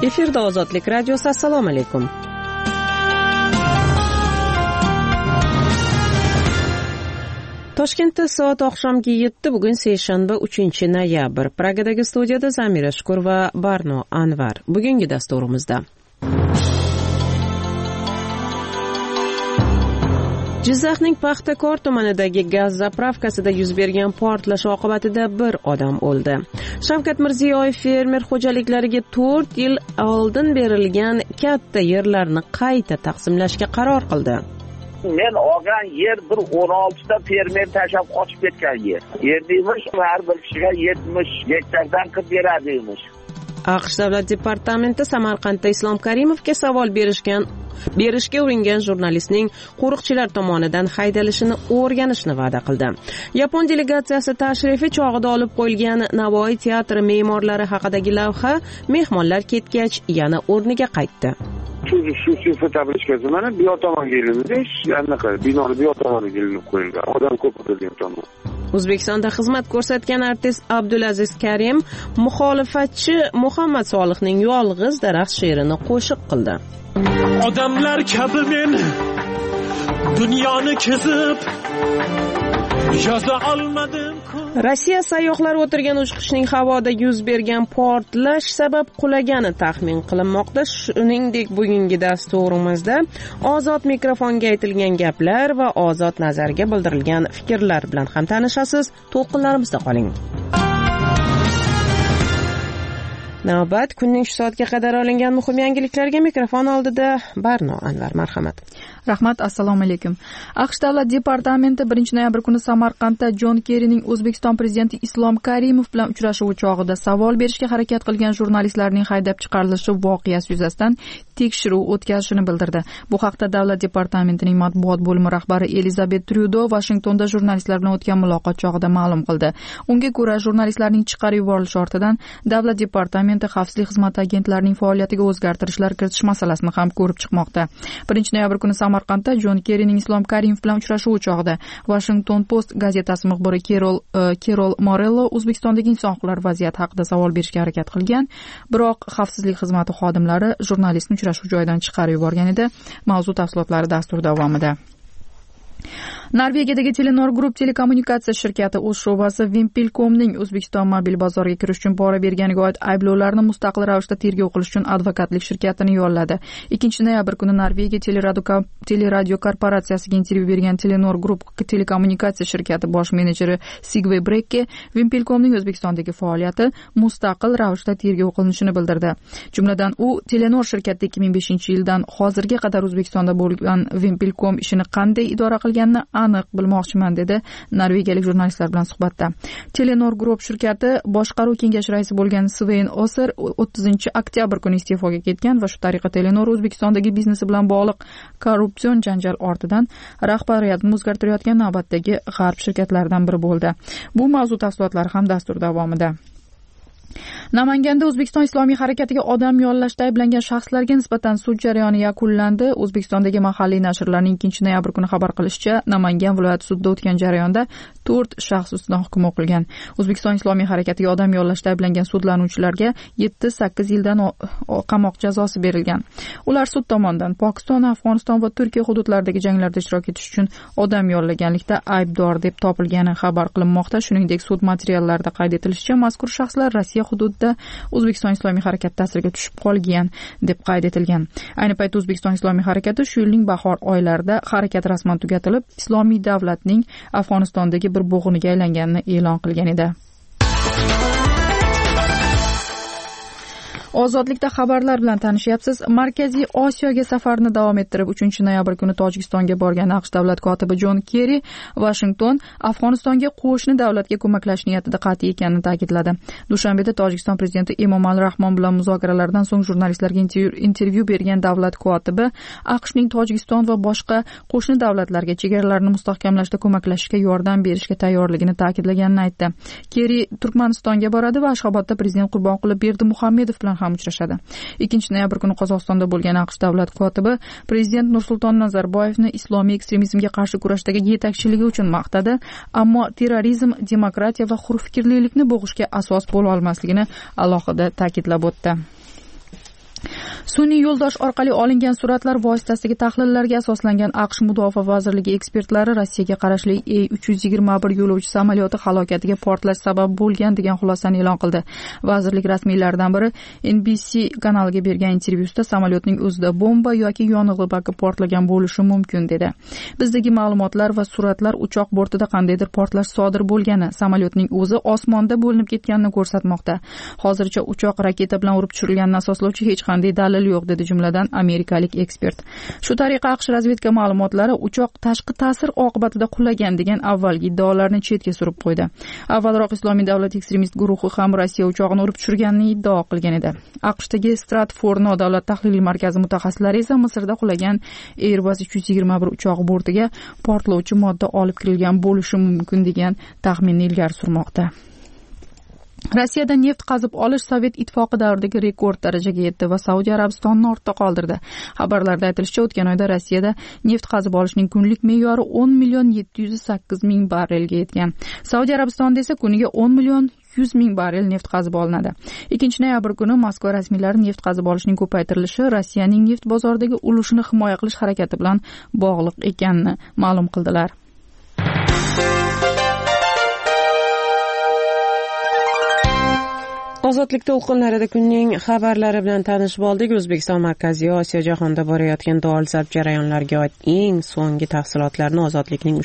Efirda Ozodlik radiosi. Assalomu alaykum. Toshkentda soat oqshomgi 7. Bugun seshanba 3-noyabr. Pragadagi studiyada Zamira Shukur va Barno Anvar. Bugungi dasturimizda Jizzaxning Paxtakor tumanidagi gaz zapravkasida yuz bergan portlash oqibatida bir odam o'ldi. Shavkat Mirziyoyev fermer xo'jaliklariga 4 yil oldin berilgan katta yerlarni qayta taqsimlashga qaror qildi. Men olgan yer bir 16 ta fermer tashab qochib ketgan yer. Yer deymiz, har bir kishiga 70 gektardan qilib beradiimiz. AQSh Davlat departamenti Samarqandda Islom Karimovga savol berishga uringan jurnalistning qo'riqchilar tomonidan haydalishini o'rganishni va'da qildi. Yapon delegatsiyasi tashrifi chog'ida olib qo'yilgan Navoiy teatri me'morlari haqidagi lavha mehmonlar ketgach yana o'rniga qaytdi. Shu tablishkasi mana bu yoq tomonga ilinadi, anaqa binoni bu yoq tomoniga ilinib qo'yilgan. Odam ko'p o'tirgan tomon. O'zbekistonda xizmat ko'rsatgan artist Abdulaziz Karim muxolifatchi Muhammad Solihning Yolg'iz daraxt she'rini qo'shiq qildi. Odamlar kabi men dunyoni kezib yoza olmadim. Rossiya sayyohlar o'tirgan uchqishning havoda yuz bergan portlash sabab qulagani taxmin qilinmoqda. Shuningdek, bugungi dasturimizda ozod mikrofonga aytilgan gaplar va ozod nazarga bildirilgan fikrlar bilan ham tanishasiz. To'lqinlarimizda qoling. Navbat kunning shu soatga qadar olingan muhim yangiliklarga mikrofon oldida Barno Anvar, marhamat. Rahmat, assalomu alaykum. AQSh Davlat departamenti 1-noyabr kuni Samarqandda Jon Kerrining O'zbekiston prezidenti Islom Karimov bilan uchrashuvi chog'ida savol berishga harakat qilgan jurnalistlarning haydab chiqarilishi voqeasi yuzasidan tekshiruv o'tkazishini bildirdi. Bu haqda Davlat departamentining matbuot bo'limi rahbari Elizabet Trudo Vashingtonda jurnalistlar bilan o'tgan muloqot chog'ida ma'lum qildi. Unga ko'ra, jurnalistlarning chiqarib yuborilishi ortidan Davlat departamenti xavfsizlik xizmati agentlarining faoliyatiga o'zgartirishlar kiritish masalasini ham ko'rib chiqmoqda. 1-noyabr kuni Samarqandda Jon Kerrining Islom Karimov bilan uchrashuvi chog'ida Washington Post gazetasi muxbiri Carol Morello O'zbekistondagi inson huquqlari vaziyati haqida savol berishga harakat qilgan, biroq xavfsizlik xizmati xodimlari jurnalistni uchrashuv joyidan chiqarib yuborgan edi. Mavzu tafsilotlari dastur davomida. Norvegiyadagi Telenor Group telekommunikatsiya shirkati o'z sho'basi Vimpelkomning O'zbekiston mobil bozoriga kirish uchun pora berganiga oid ayblovlarni mustaqil ravishda tergov qilish uchun advokatlik shirkatini yolladi. 2-noyabr kuni Norvegiya teleradio korporatsiyasiga intervyu bergan Telenor Group telekommunikatsiya shirkati bosh menejeri Sigve Brekke Vimpelkomning O'zbekistondagi faoliyati mustaqil ravishda tergov qilinishini bildirdi. Jumladan, u Telenor shirkati 2005-yildan hozirga qadar O'zbekistonda bo'lgan Vimpelkom ishini qanday idora qilganini aniq bilmoqchiman, dedi norvegiyalik jurnalistlar bilan suhbatda. Telenor Group shirkati boshqaruv kengashi raisi bo'lgan Svein Oser 30-oktyabr kuni iste'foga ketgan va shu tariqa Telenor O'zbekistondagi biznesi bilan bog'liq korrupsion janjal ortidan rahbariyatni o'zgartirayotgan navbatdagi g'arb shirkatlaridan biri bo'ldi. Bu mavzu tafsilotlari ham dastur davomida. Namanganda O'zbekiston Islomiy harakatiga odam yollashda ayblangan shaxslarga nisbatan sud jarayoni yakunlandi. O'zbekistondagi mahalliy nashrlarning 2-noyabr kuni xabar qilishicha, Namangan viloyati sudida o'tgan jarayonda 4 shaxs ustidan hukm o'qilgan. O'zbekiston Islomiy harakatiga odam yollashda ayblangan sudlanuvchilarga 7-8 yildan qamoq jazosi berilgan. Ular sud tomonidan Pokiston, Afg'oniston va Turkiya hududlaridagi janglarda ishtirok etish uchun odam yollaganlikda aybdor deb topilgani xabar qilinmoqda. Shuningdek, sud materiallarida qayd etilishicha, mazkur shaxslar Rossiya hududida O'zbekiston Islomiy harakati ta'siriga tushib qolgan deb qayd etilgan. Ayni paytda O'zbekiston Islomiy harakati shu yilning bahor oylarida harakat rasman tugatilib, Islomiy davlatning Afg'onistondagi bir bo'g'iniga aylanganini e'lon qilgan edi. Ozodlikda xabarlar bilan tanishyapsiz. Markaziy Osiyoga safarini davom ettirib 3-noyabr kuni Tojikistonga borgan AQSh davlat kotibi Jon Kerri Washington Afg'onistonga qo'shni davlatga ko'maklash niyatida qat'iy ekanini ta'kidladi. Dushanbeda Tojikiston prezidenti Emomali Rahmon bilan muzokaralardan so'ng jurnalistlarga intervyu bergan davlat kotibi AQShning Tojikiston va boshqa qo'shni davlatlarga chegaralarni mustahkamlashda ko'maklashishga yordam berishga tayyorligini ta'kidlaganini aytdi. Kerri Turkmanistonga boradi va Ashxobodda prezident Qurbonquli Berdimuhamedov bilan uchrashadi. 2-noyabr kuni Qozog'istonda bo'lgan AQSh davlat kotibi prezident Nursulton Nazarboyevni islomiy ekstremizmga qarshi kurashdagi yetakchiligi uchun maqtadi, ammo terrorizm, demokratiya va hurfikrlilikni bo'g'ishga asos bo'la olmasligini alohida ta'kidlab o'tdi. Sun'iy yo'ldosh orqali olingan suratlar vositasidagi tahlillarga asoslangan AQSh Mudofaa vazirligi ekspertlari Rossiyaga qarashli A321 yo'lovchi samolyoti halokatiga portlash sabab bo'lgan degan xulosani e'lon qildi. Vazirlik rasmiylaridan biri NBC kanaliga bergan intervyusida samolyotning o'zida bomba yoki yonilg'i baki portlagan bo'lishi mumkin dedi. Bizdagi ma'lumotlar va suratlar uchoq bortida qandaydir portlash sodir bo'lgani, samolyotning o'zi osmonda bo'linib ketganini ko'rsatmoqda. Hozircha uchoq raketa bilan urib tushirilganini asoslovchi hech qanday dalil yo'q dedi jumladan amerikalik ekspert. Shu tariqa AQSh razvedka ma'lumotlari uchoq tashqi ta'sir oqibatida qulagan degan avvalgi iddaolarni chetga surib qo'ydi. Avvalroq Islomiy davlat ekstremist guruhi ham Rossiya uchog'ini urib tushirganini iddao qilgan edi. AQShdagi Stratford davlat tahlil markazi mutaxassislari esa Misrda qulagan Airbus 321 uchog'i bortiga portlovchi modda olib kirilgan bo'lishi mumkin degan taxminni ilgari surmoqda. Rossiyada neft qazib olish Sovet ittifoqi davridagi rekord darajaga yetdi va Saudiya Arabistonini ortda qoldirdi. Xabarlarda aytilishicha, o'tgan oyda Rossiyada neft qazib olishning kunlik me'yori 10 million 708 ming barrelga yetgan. Saudiya Arabistonida esa kuniga 10 million 100 ming barrel neft qazib olinadi. 2-noyabr kuni Moskva rasmiylari neft qazib olishning ko'paytirilishi Rossiyaning neft bozoridagi ulushini himoya qilish harakati bilan bog'liq ekanini ma'lum qildilar. Ozodlik to'lqinlarida kunning xabarlari bilan tanishib oldik. O'zbekiston Markaziy Osiyo jahonda borayotgan dolzarb jarayonlarga oid eng so'nggi tafsilotlarni Ozodlikning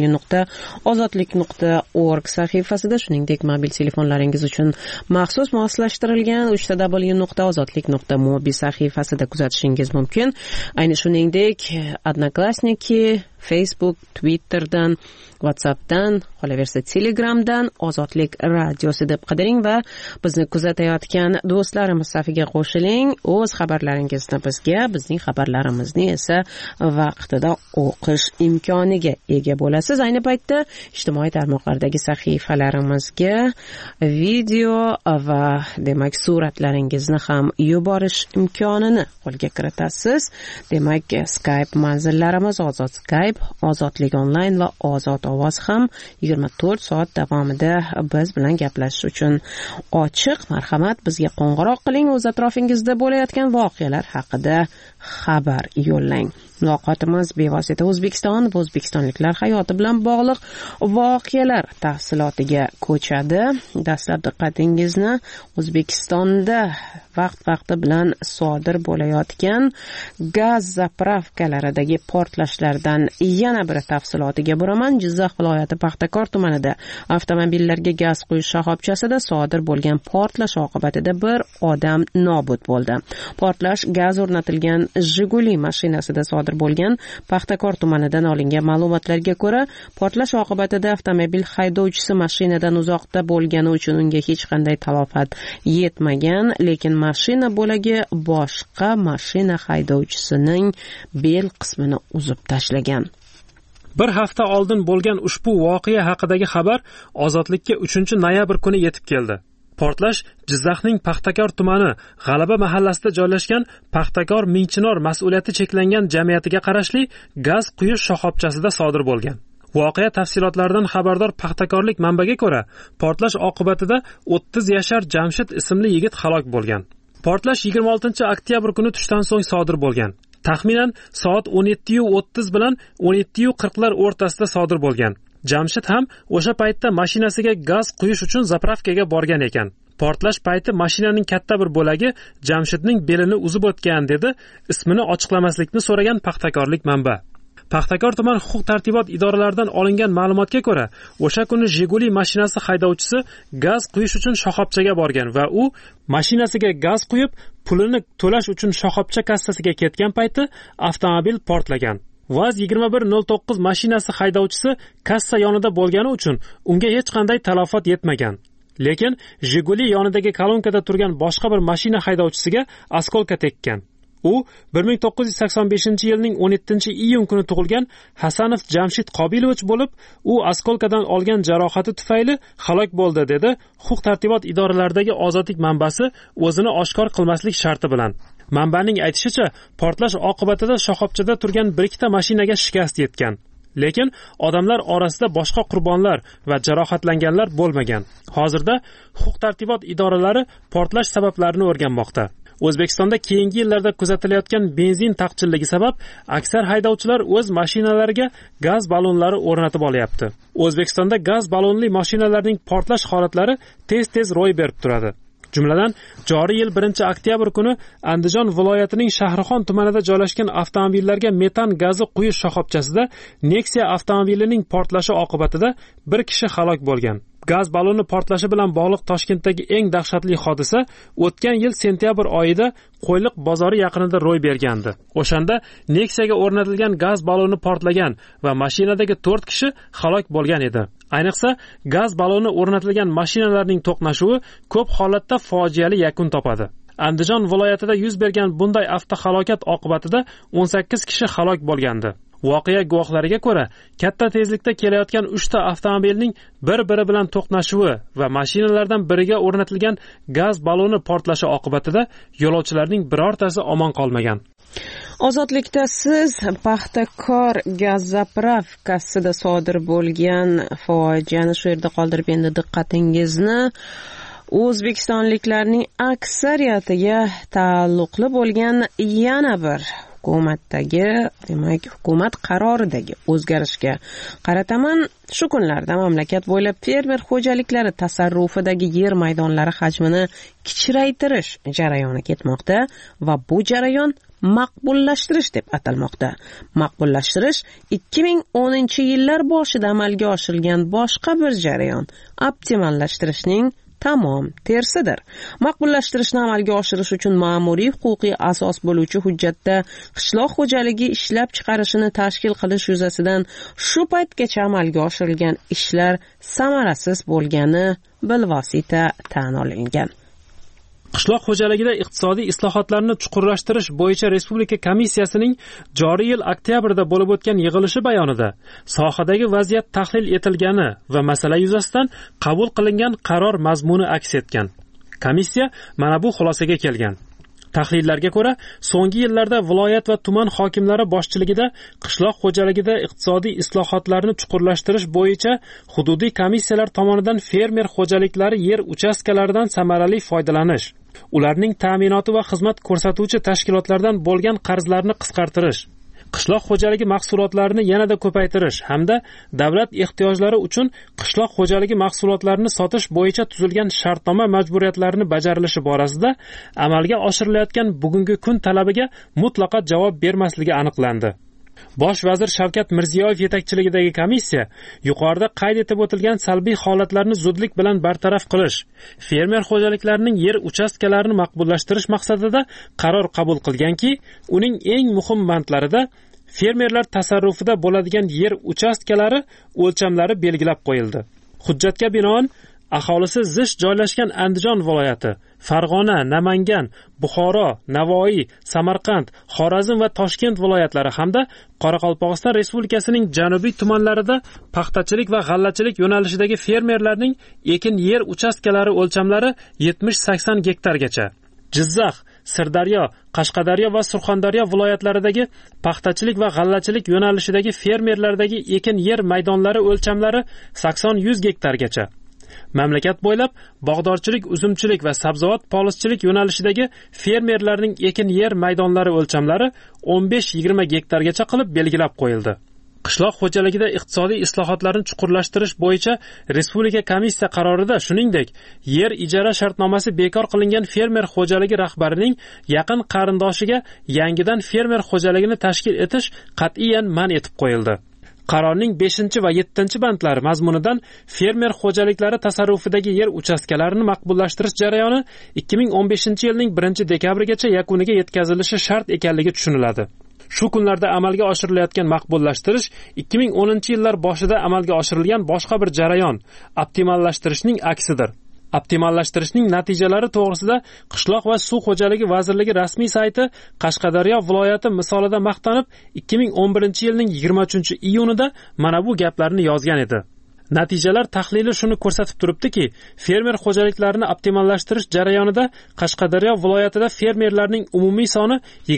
3w.ozodlik.org sahifasida, shuningdek mobil telefonlaringiz uchun maxsus moslashtirilgan 3w.ozodlik.mobi sahifasida kuzatishingiz mumkin. Ayni shuningdek Odnoklassniki, Facebook, Twitterdan, WhatsAppdan, qolaversa Telegramdan Ozodlik radiosi deb qidiring va bizni kuzatayotgan do'stlarimiz safiga qo'shiling. O'z xabarlaringizni bizga, bizning xabarlarimizni esa vaqtida o'qish imkoniga ega bo'lasiz. Ayni paytda ijtimoiy tarmoqlardagi sahifalarimizga video va demak suratlaringizni ham yuborish imkonini qo'lga kiritasiz. Demak, Skype manzillarimiz Ozod Skype, Ozodlik onlayn va Ozod ovoz ham 24 soat davomida biz bilan gaplashish uchun ochiq. Marhamat, bizga qo'ng'iroq qiling, o'z atrofingizda bo'layotgan voqealar haqida xabar yo'llang. Muloqotimiz bevosita O'zbekiston va o'zbekistonliklar hayoti bilan bog'liq voqealar tafsilotiga ko'chadi. Dastlab diqqatingizni O'zbekistonda vaqt-vaqti bilan sodir bo'layotgan gaz zapravkalaridagi portlashlardan yana bir tafsilotiga buraman. Jizzax viloyati Paxtakor tumanida avtomobillarga gaz quyish shoxobchasida sodir bo'lgan portlash oqibatida bir odam nobud bo'ldi. Portlash gaz o'rnatilgan Jiguli mashinasida sodir bo'lgan. Paxtakor tumanidan olingan ma'lumotlarga ko'ra, portlash oqibatida avtomobil haydovchisi mashinadan uzoqda bo'lgani uchun unga hech qanday talofat yetmagan, lekin mashina bo'lagi boshqa mashina haydovchisining bel qismini uzib tashlagan. Bir hafta oldin bo'lgan ushbu voqea haqidagi xabar Ozodlikka 3-noyabr kuni yetib keldi. Portlash Jizzaxning Paxtakor tumani G'alaba mahallasida joylashgan Paxtakor Mingchinor mas'uliyati cheklangan jamiyatiga qarashli gaz quyish shoxobchasida sodir bo'lgan. Voqea tafsilotlaridan xabardor paxtakorlik manbaga ko'ra, portlash oqibatida 30 yashar Jamshid ismli yigit halok bo'lgan. Portlash 26-oktyabr kuni tushdan so'ng sodir bo'lgan. Taxminan soat 17:30 bilan 17:40lar o'rtasida sodir bo'lgan. Jamshid ham o'sha paytda mashinasiga gaz quyish uchun zapravkaga borgan ekan. Portlash payti mashinaning katta bir bo'lagi Jamshidning belini uzib o'tgan dedi ismini ochiqlamaslikni so'ragan paxtakorlik manba. Paxtakor tuman huquq-tartibot idoralaridan olingan ma'lumotga ko'ra, o'sha kuni Jiguli mashinasi haydovchisi gaz quyish uchun shoxobchaga borgan va u mashinasiga gaz quyib, pulini to'lash uchun shoxobcha kassasiga ketgan payti avtomobil portlagan. Vaz 2109 mashinasi haydovchisi kassa yonida bo'lgani uchun unga hech qanday talofat yetmagan. Lekin Jiguli yonidagi kolonkada turgan boshqa bir mashina haydovchisiga askolka tekkan. U 1985-yilning 17-iyun kuni tug'ilgan Hasanov Jamshid Qobilovich bo'lib, u askolkadan olgan jarohati tufayli halok bo'ldi dedi huquq-tartibot idoralaridagi Ozodlik manbasi o'zini oshkor qilmaslik sharti bilan. Manbaning aytishicha, portlash oqibatida shoxobchada turgan bir ikkita mashinaga shikast yetgan. Lekin odamlar orasida boshqa qurbonlar va jarohatlanganlar bo'lmagan. Hozirda huquq-tartibot idoralari portlash sabablarini o'rganmoqda. O'zbekistonda keyingi yillarda kuzatilayotgan benzin taqchilligi sabab aksar haydovchilar o'z mashinalariga gaz ballonlari o'rnatib olyapti. O'zbekistonda gaz ballonli mashinalarning portlash holatlari tez ro'y berib turadi. Jumladan, joriy yil 1-oktyabr kuni Andijon viloyatining Shahrixon tumanida joylashgan avtomobillarga metan gazi quyish shoxobchasida Nexia avtomobilining portlashi oqibatida bir kishi halok bo'lgan. Gaz balloni portlashi bilan bog'liq Toshkentdagi eng dahshatli hodisa o'tgan yil sentyabr oyida Qo'yliq bozori yaqinida ro'y bergandi. O'shanda Nexiaga o'rnatilgan gaz balloni portlagan va mashinadagi 4 kishi halok bo'lgan edi. Ayniqsa, gaz balloni o'rnatilgan mashinalarning to'qnashuvi ko'p holatda fojiali yakun topadi. Andijon viloyatida yuz bergan bunday avtohalokat oqibatida 18 kishi halok bo'lgandi. Voqea guvohlariga ko'ra, katta tezlikda kelayotgan 3 ta avtomobilning bir-biri bilan to'qnashuvi va mashinalardan biriga o'rnatilgan gaz balloni portlashi oqibatida yo'lovchilarning birortasi omon qolmagan. Ozodlikda siz Paxtakor gaz zapravkasida sodir bo'lgan fojiani shu yerda qoldirib endi diqqatingizni o'zbekistonliklarning aksariyatiga taalluqli bo'lgan yana bir hukumat qaroridagi o'zgarishga qarataman. Shu kunlarda mamlakat bo'ylab fermer xo'jaliklari tasarrufidagi yer maydonlari hajmini kichraytirish jarayoni ketmoqda va bu jarayon maqbullashtirish deb atalmoqda. Maqbullashtirish 2010-yillar boshida amalga oshirilgan boshqa bir jarayon, optimallashtirishning tamom tersidir. Maqbullashtirishni amalga oshirish uchun ma'muriy huquqiy asos bo'luvchi hujjatda qishloq xo'jaligi ishlab chiqarishini tashkil qilish yuzasidan shu paytgacha amalga oshirilgan ishlar samarasiz bo'lgani bilvosita tan olingan. Qishloq xo'jaligida iqtisodiy islohotlarni chuqurlashtirish bo'yicha Respublika komissiyasining joriy yil oktyabrda bo'lib o'tgan yig'ilishi bayonida sohadagi vaziyat tahlil etilgani va masala yuzasidan qabul qilingan qaror mazmuni aks etgan. Komissiya mana bu xulosaga kelgan. Tahlillarga ko'ra, so'nggi yillarda viloyat va tuman hokimlari boshchiligida qishloq xo'jaligida iqtisodiy islohotlarni chuqurlashtirish bo'yicha hududiy komissiyalar tomonidan fermer xo'jaliklari yer uchastkalaridan samarali foydalanish, ularning ta'minoti va xizmat ko'rsatuvchi tashkilotlardan bo'lgan qarzlarni qisqartirish, qishloq xo'jaligi mahsulotlarini yanada ko'paytirish hamda davlat ehtiyojlari uchun qishloq xo'jaligi mahsulotlarini sotish bo'yicha tuzilgan shartnoma majburiyatlarini bajarilishi borasida amalga oshirilayotgan bugungi kun talabiga mutlaqo javob bermasligi aniqlandi. Bosh vazir Shavkat Mirziyoyev yetakchiligidagi komissiya yuqorida qayd etib o'tilgan salbiy holatlarni zudlik bilan bartaraf qilish, fermer xo'jaliklarining yer uchastkalarini maqbullashtirish maqsadida qaror qabul qilganki, uning eng muhim bandlarida fermerlar tasarrufida bo'ladigan yer uchastkalari o'lchamlari belgilab qo'yildi. Hujjatga binoan aholisi zich joylashgan Andijon viloyati, Farg'ona, Namangan, Buxoro, Navoiy, Samarqand, Xorazm va Toshkent viloyatlari hamda Qoraqalpog'iston Respublikasining janubiy tumanlarida paxtachilik va g'allachilik yo'nalishidagi fermerlarning ekin yer uchastkalari o'lchamlari 70-80 gektargacha. Jizzax, Sirdaryo, Qashqadaryo va Surxondaryo viloyatlaridagi paxtachilik va g'allachilik yo'nalishidagi fermerlardagi ekin yer maydonlari o'lchamlari 80-100 gektargacha. Mamlakat bo'ylab bog'dorchilik, uzumchilik va sabzavot polizchilik yo'nalishidagi fermerlarning ekin yer maydonlari o'lchamlari 15-20 gektargacha qilib belgilab qo'yildi. Qishloq xo'jaligida iqtisodiy islohotlarni chuqurlashtirish bo'yicha Respublika komissiya qarorida shuningdek, yer ijara shartnomasi bekor qilingan fermer xo'jaligi rahbarining yaqin qarindoshiga yangidan fermer xo'jaligini tashkil etish qat'iyan man etib qo'yildi. Qarorning 5 va 7 bandlari mazmunidan fermer xo'jaliklari tasarrufidagi yer uchastkalarini maqbullashtirish jarayoni 2015-yilning 1-dekabrigacha yakuniga yetkazilishi shart ekanligi tushuniladi. Shu kunlarda amalga oshirilayotgan maqbullashtirish 2010-yillar boshida amalga oshirilgan boshqa bir jarayon, optimallashtirishning aksidir. Optimallashtirishning natijalari to'g'risida Qishloq va suv xo'jaligi vazirligi rasmiy sayti Qashqadaryo viloyati misolida maqtanib 2011-yilning 23-iyunida mana bu gaplarni yozgan edi. Natijalar tahlili shuni ko'rsatib turibdiki, fermer xo'jaliklarini optimallashtirish jarayonida Qashqadaryo viloyatida fermerlarning umumiy soni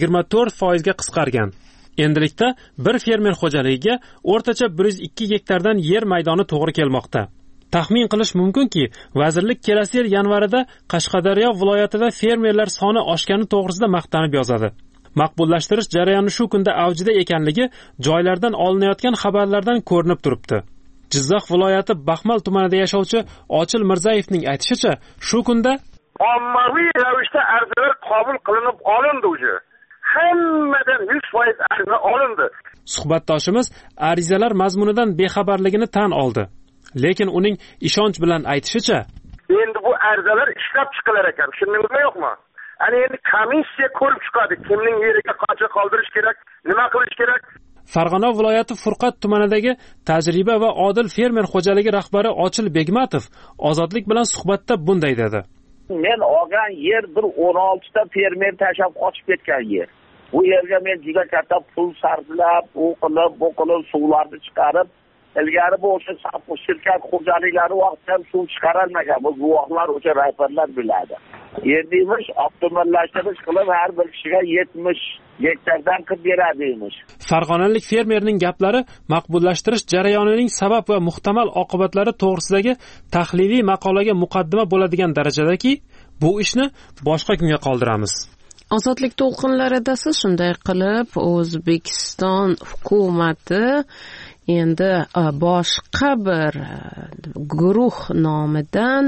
24% ga qisqargan. Endilikda bir fermer xo'jaligiga o'rtacha 102 gektardan yer maydoni to'g'ri kelmoqda. Taxmin qilish mumkinki, vazirlik kelasi yil yanvarida Qashqadaryo viloyatida fermerlar soni oshgani to'g'risida maqtanib yozadi. Maqbullashtirish jarayoni shu kunda avjida ekanligi joylardan olinayotgan xabarlardan ko'rinib turibdi. Jizzax viloyati Baxmal tumanida yashovchi Ochil Mirzayevning aytishicha, shu kunda ommaviy ravishda arzalar qabul qilinib olindi o'zi. Hammadan 100% arza olindi. Suhbatdoshimiz arizalar mazmunidan bexabarligini tan oldi. Lekin uning ishonch bilan aytishicha, endi bu arzalar ishlab chiqilar ekan. Tushundingizmi yo'qmi? Ana endi komissiya ko'rib chiqadi, kimning yeriga qancha qoldirish kerak, nima qilish kerak. Farg'ona viloyati Furqat tumanidagi tajriba va odil fermer xo'jaligi rahbari Ochil Begmatov Ozodlik bilan suhbatda bunday dedi. Men olgan yer bir 16 ta fermer tashab qochib ketgan yer. Bu yerga men juda katta pul sarflab, bu qilib suvlarni chiqarib, ilgari bu o'sha shirkat xo'jaliklari vaqtida suv chiqarilmagan. Bu guvohlar o'sha rahbarlar biladi. Yerdimish optimallashtirish qilib har bir kishiga 70 gektardan qilib beradimish. Farg'onalik fermerning gaplari maqbullashtirish jarayonining sabab va muhtamal oqibatlari to'g'risidagi tahliliy maqolaga muqaddima bo'ladigan darajadaki, bu ishni boshqa kunga qoldiramiz. Ozodlik to'lqinlarida siz shunday qilib O'zbekiston hukumati endi boshqa bir guruh nomidan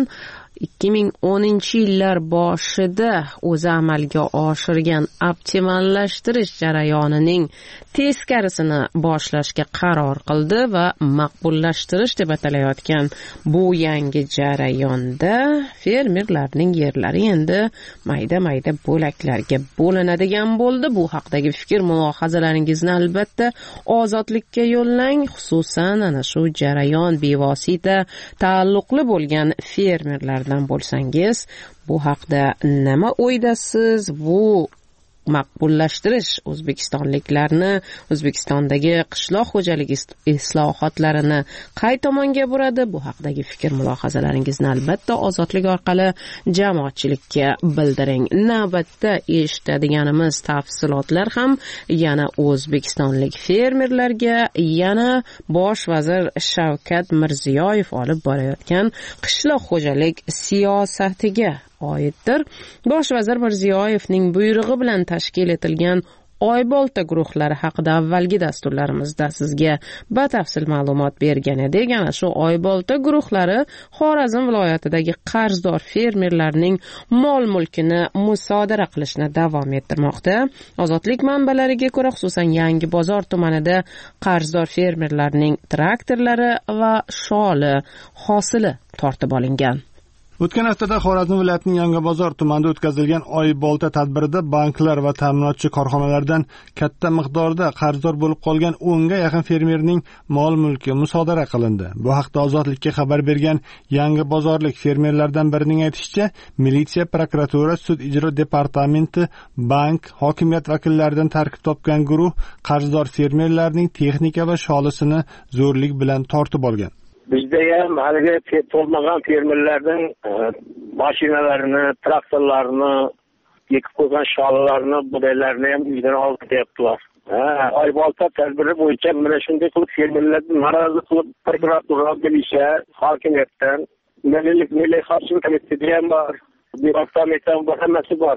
2010-yillar boshida o'zi amalga oshirgan optimallashtirish jarayonining teskarisini boshlashga qaror qildi va maqbullashtirish deb atalayotgan bu yangi jarayonda fermerlarning yerlari endi mayda bo'laklarga bo'linadigan bo'ldi. Bu haqdagi fikr mulohazalaringizni albatta Ozodlikka yo'llang, xususan ana shu jarayon bevosita taalluqli bo'lgan fermerlar bo'lsangiz, bu haqda nima o'ydasiz? Bu maqbullashtirish O'zbekistonliklarni, O'zbekistondagi qishloq xo'jaligi islohotlarini qay tomonga buradi? Bu haqdagi fikr mulohazalaringizni albatta Ozodlik orqali jamoatchilikka bildiring. Navbatda eshitadiganimiz tafsilotlar ham yana o'zbekistonlik fermerlarga, yana bosh vazir Shavkat Mirziyoyev olib borayotgan qishloq xo'jalik siyosatiga oiddir. Bosh vazir Mirziyoyevning buyrug'i bilan tashkil etilgan Oybolta guruhlari haqida avvalgi dasturlarimizda sizga batafsil ma'lumot bergan edik. Ana shu Oybolta guruhlari Xorazm viloyatidagi qarzdor fermerlarning mol-mulkini musodara qilishni davom ettirmoqda. Ozodlik manbalariga ko'ra, xususan Yangi bozor tumanida qarzdor fermerlarning traktorlari va sholi hosili tortib olingan. O'tgan haftada Xorazm viloyatining Yangibozor tumanida o'tkazilgan Oybolta tadbirida banklar va ta'minotchi korxonalardan katta miqdorda qarzdor bo'lib qolgan 10 ga yaqin fermerning mol-mulki musodara qilindi. Bu haqda Ozodlikka xabar bergan Yangibozorlik fermerlardan birining aytishicha, militsiya, prokuratura, sud ijro departamenti, bank, hokimiyat vakillaridan tarkib topgan guruh qarzdor fermerlarning texnika va sholisini zo'rlik bilan tortib olgan. Bizda ham haligi to'lmagan fermerlarning mashinalarini, traktorlarini, ekib qo'ygan sholalarni, budaylarni ham uydan olib ketyaptilar. Oybolta tadbiri bo'yicha mana shunday qilib fermerlarni norozi qilib prokuratura, militsiya, hokimiyatdan, milliy xavfsizlik komiteti ham bor, departament ham bor, hammasi bor.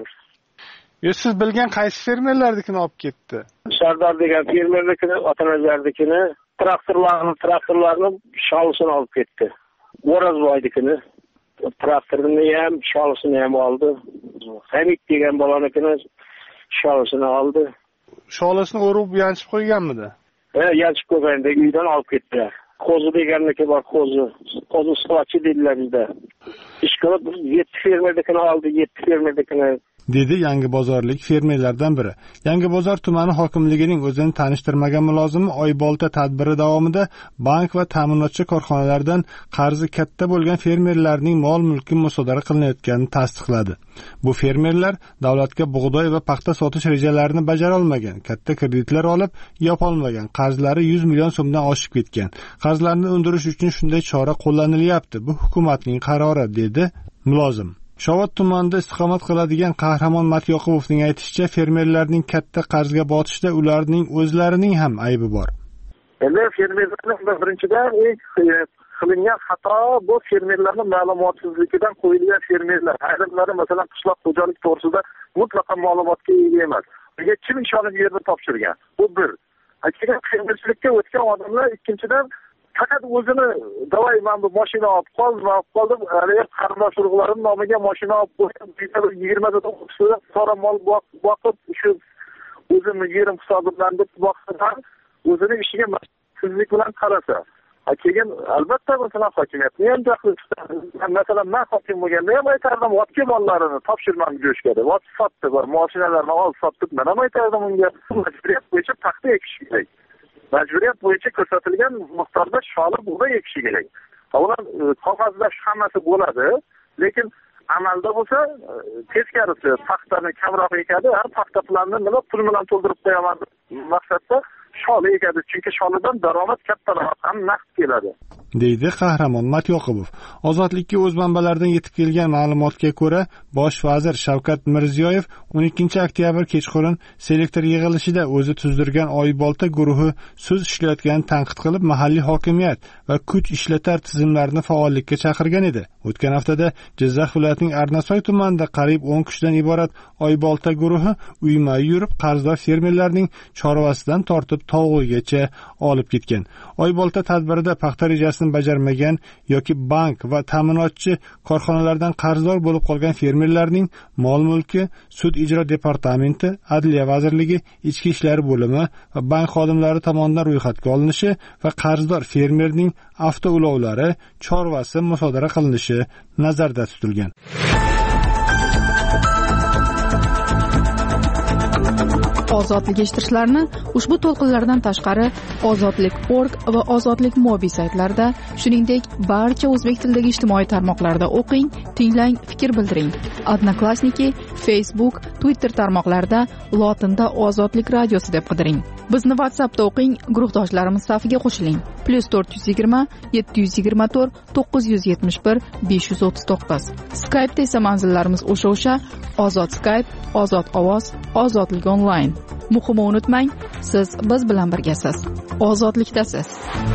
Siz bilgan qaysi fermerlarnikini olib ketdi? Sardor degan fermernikini, Otanazardikini, traktorlarni sholisini olib ketdi. O'razboydikini traktorini ham, sholisini ham oldi. Hamid degan bolanikini sholisini oldi. Sholisini o'rib yanchib qo'yganmidi? Yanchib qo'yganda uydan olib ketdilar. Qo'zi deganniki bor, qo'zi suhbatchi dedilar bizda. Ishqilib 7 fermernikini oldi, 7 fermernikini dedi Yangibozorlik fermerlardan biri. Yangibozor tumani hokimligining o'zini tanishtirmagan mulozimi Oybolta tadbiri davomida bank va ta'minotchi korxonalardan qarzi katta bo'lgan fermerlarning mol-mulki musodara qilinayotganini tasdiqladi. Bu fermerlar davlatga bug'doy va paxta sotish rejalarini bajara olmagan, katta kreditlar olib, yopolmagan, qarzlari 100 million so'mdan oshib ketgan. Qarzlarni undirish uchun shunday chora qo'llanilyapti. Bu hukumatning qarori, dedi mulozim. Shovot tumanida istiqomat qiladigan Qahramon Matyoqubovning aytishicha, fermerlarning katta qarzga botishda ularning o'zlarining ham aybi bor. Endi fermerlarning birinchidan qilingan xato bu fermerlarning ma'lumotsizligidan qo'yilgan fermerlar. Ayrimlari masalan qishloq xo'jalik to'g'risida mutlaqo ma'lumotga ega emas. Bunga kim ishonib yerni topshirgan? Bu bir. Aslida fermerchilikka o'tgan odamlar ikkinchidan faqat o'zini davay men bu mashina olib qoldim, hali qarindosh urug'larim nomiga mashina olib qo'ydim, 20 ta o'qishda sora mol boqib, shu o'zimni yerim hisoblanib boqsa, o'zini ishiga mas'ullik bilan qarasa. Keyin albatta masalan hokimiyatni ham masalan men hokim bo'lganda ham aytardim, otga mollarini topshirmam go'shga deb, ot sotdi, mashinalarni olib sotdi, men ham aytardim unga majburiyat bo'yicha paxta ekish kerak. Majburiyat bo'yicha ko'rsatilgan miqdorda sholi bug'doy ekish kerak. Ular qog'ozda hammasi bo'ladi, lekin amalda bo'lsa teskarisi paxtani kamroq ekadi, har paxta planini nima pul bilan to'ldirib qo'yaman maqsadda sholi ekadi, chunki sholidan daromad kattaroq ham naqd keladi, deydi Qahramon Matyoqubov. Ozodlikka o'z manbalaridan yetib kelgan ma'lumotga ko'ra, bosh vazir Shavkat Mirziyoyev 12 oktyabr kechqurun selektor yig'ilishida o'zi tuzdirgan Oybolta guruhi so'z ishlayotganini tanqid qilib, mahalliy hokimiyat va kuch ishlatar tizimlarini faollikka chaqirgan edi. O'tgan haftada Jizzax viloyatining Arnasoy tumanida qariyb 10 kishidan iborat Oybolta guruhi uyma yurib qarzdor fermerlarning chorvasidan tortib tovug'igacha olib ketgan. Oybolta tadbirida paxta rejasini bajarmagan yoki bank va ta'minotchi korxonalardan qarzdor bo'lib qolgan fermerlarning mol-mulki Sud ijro departamenti, Adliya vazirligi, Ichki ishlar bo'limi va bank xodimlari tomonidan ro'yxatga olinishi va qarzdor fermerning avtoulovlari, chorvasi musodara qilinishi nazarda tutilgan. Ozodlik eshittirishlarni ushbu to'lqinlardan tashqari ozodlik.org va ozodlik mobil saytlarida, shuningdek barcha o'zbek tilidagi ijtimoiy tarmoqlarda o'qing, tinglang, fikr bildiring. Odnoklassniki, Facebook, Twitter tarmoqlarida lotinda Ozodlik radiosi deb qidiring. Bizni WhatsAppda o'qing, guruhdoshlarimiz safiga qo'shiling. +420 724 971 539. Skype'da esa manzillarimiz o'sha Ozod Skype, Ozod ovoz, Ozodlik onlayn. Muhimi unutmang, siz biz bilan birgasiz. Ozodlikdasiz.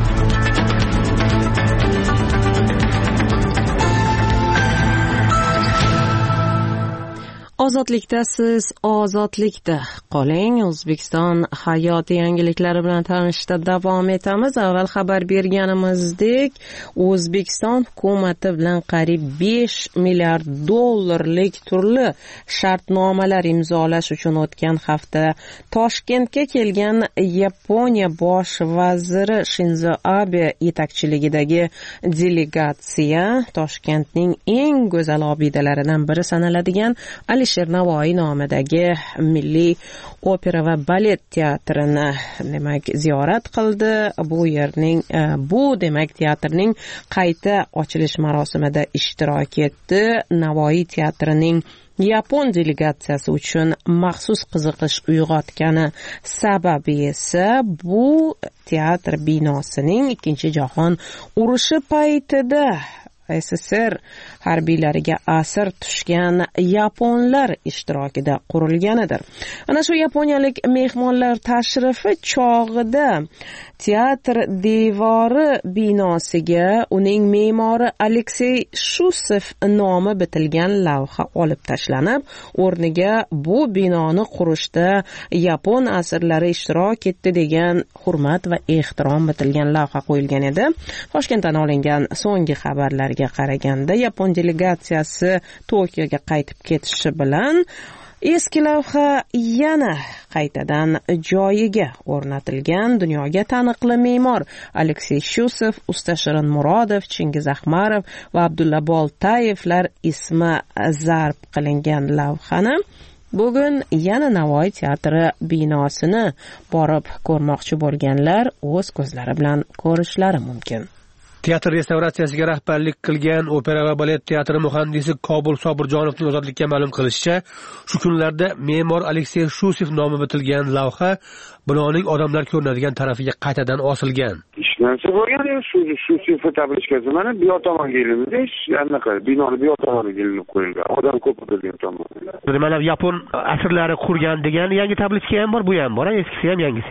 Ozodlikdasiz, ozodlikda qoling. O'zbekiston hayoti yangiliklari bilan tanishda davom etamiz. Avval xabar berganimizdek, O'zbekiston hukumati bilan qariyb 5 milliard dollarlik turli shartnomalar imzolash uchun o'tgan hafta Toshkentga kelgan Yaponiya bosh vaziri Shinzo Abe yetakchiligidagi delegatsiya Toshkentning eng go'zal obidalaridan biri sanaladigan Alisher Navoiy nomidagi Milliy opera va balet teatrini demak ziyorat qildi. Bu demak teatrning qayta ochilish marosimida ishtirok etdi. Navoiy teatrining Yapon delegatsiyasi uchun maxsus qiziqish uyg'otgani sababi esa bu teatr binosining Ikkinchi jahon urushi paytida SSR harbiylariga asir tushgan yaponlar ishtirokida qurilganidir. Ana shu yaponiyalik mehmonlar tashrifi chog'ida teatr devori binosiga uning me'mori Aleksey Shusov nomi bitilgan lavha olib tashlanib, o'rniga bu binoni qurishda yapon asirlari ishtirok etdi degan hurmat va ehtirom bitilgan lavha qo'yilgan edi. Toshkentdan olingan so'nggi xabarlarga qaraganda Yapon delegatsiyasi Tokioga qaytib ketishi bilan eski lavha yana qaytadan joyiga o'rnatilgan. Dunyoga taniqli me'mor Aleksey Shusov, Usta Shirin Murodov, Chingiz Ahmarov va Abdulla Boltayevlar ismi zarb qilingan lavhani bugun yana Navoiy teatri binosini borib ko'rmoqchi bo'lganlar o'z ko'zlari bilan ko'rishlari mumkin. Teatr restavratsiyasiga rahbarlik qilgan opera va balet teatri muhandisi Kobul Sobirjonovning ozodlikka ma'lum qilishicha, shu kunlarda me'mor Aleksey Shusov nomi bitilgan lavha binoning odamlar ko'rinadigan tarafiga qaytadan osilgan. Ishlansa bo'lgan, shu tablichkasi mana bu yoq tomonga ilinadi, anaqa binoni bu yoq tomoniga ilinib qo'yilgan. Odam ko'p o'tirgan tomon. Mana Yapon asrlari qurgan degan yangi tablichka ham bor, bu ham bor, eskisi ham, yangisi ham.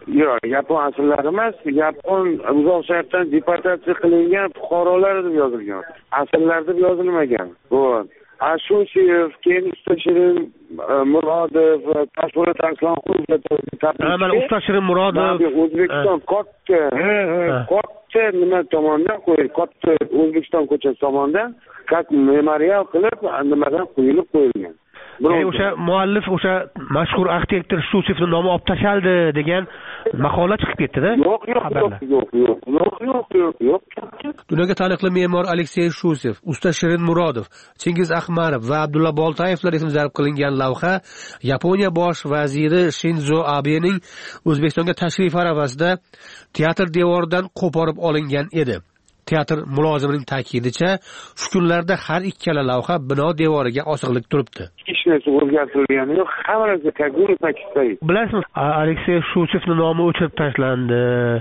Yo'q, yapon asllari emas, yapon uzoq sharqdan deportatsiya qilingan fuqarolar deb yozilgan. Asllari deb yozilmagan. Bu Ashushev, keyin Usta Shirin Murodov, Toshpo'lat Aslonqulov, mana Usta Shirin Murodov O'zbekiston katta nima tomonidan qo'yildi, katta O'zbekiston ko'chasi tomonidan memorial qilib nimadan qo'yilgan. O'sha muallif o'sha mashhur arxitektor Shusevning nomi olib tashaldi degan maqola chiqib ketdi-da. Yo'q. Dunyoga taniqli me'mor Aleksey Shusev, Usta Shirin Murodov, Chingiz Ahmarov va Abdulla Boltayevlar ismi zarb qilingan lavha Yaponiya bosh vaziri Shinzo Abening O'zbekistonga tashrifi arafasida teatr devoridan qo'porib olingan edi. Teatr mulozimining ta'kidicha, shu kunlarda har ikkala lavha bino devoriga osig'liq turibdi. Hech narsa o'zgartirilgani yo'q, hamma narsa kagul pakistay. Bilasizmi, Aleksey Shusevning nomi o'chirib tashlandi.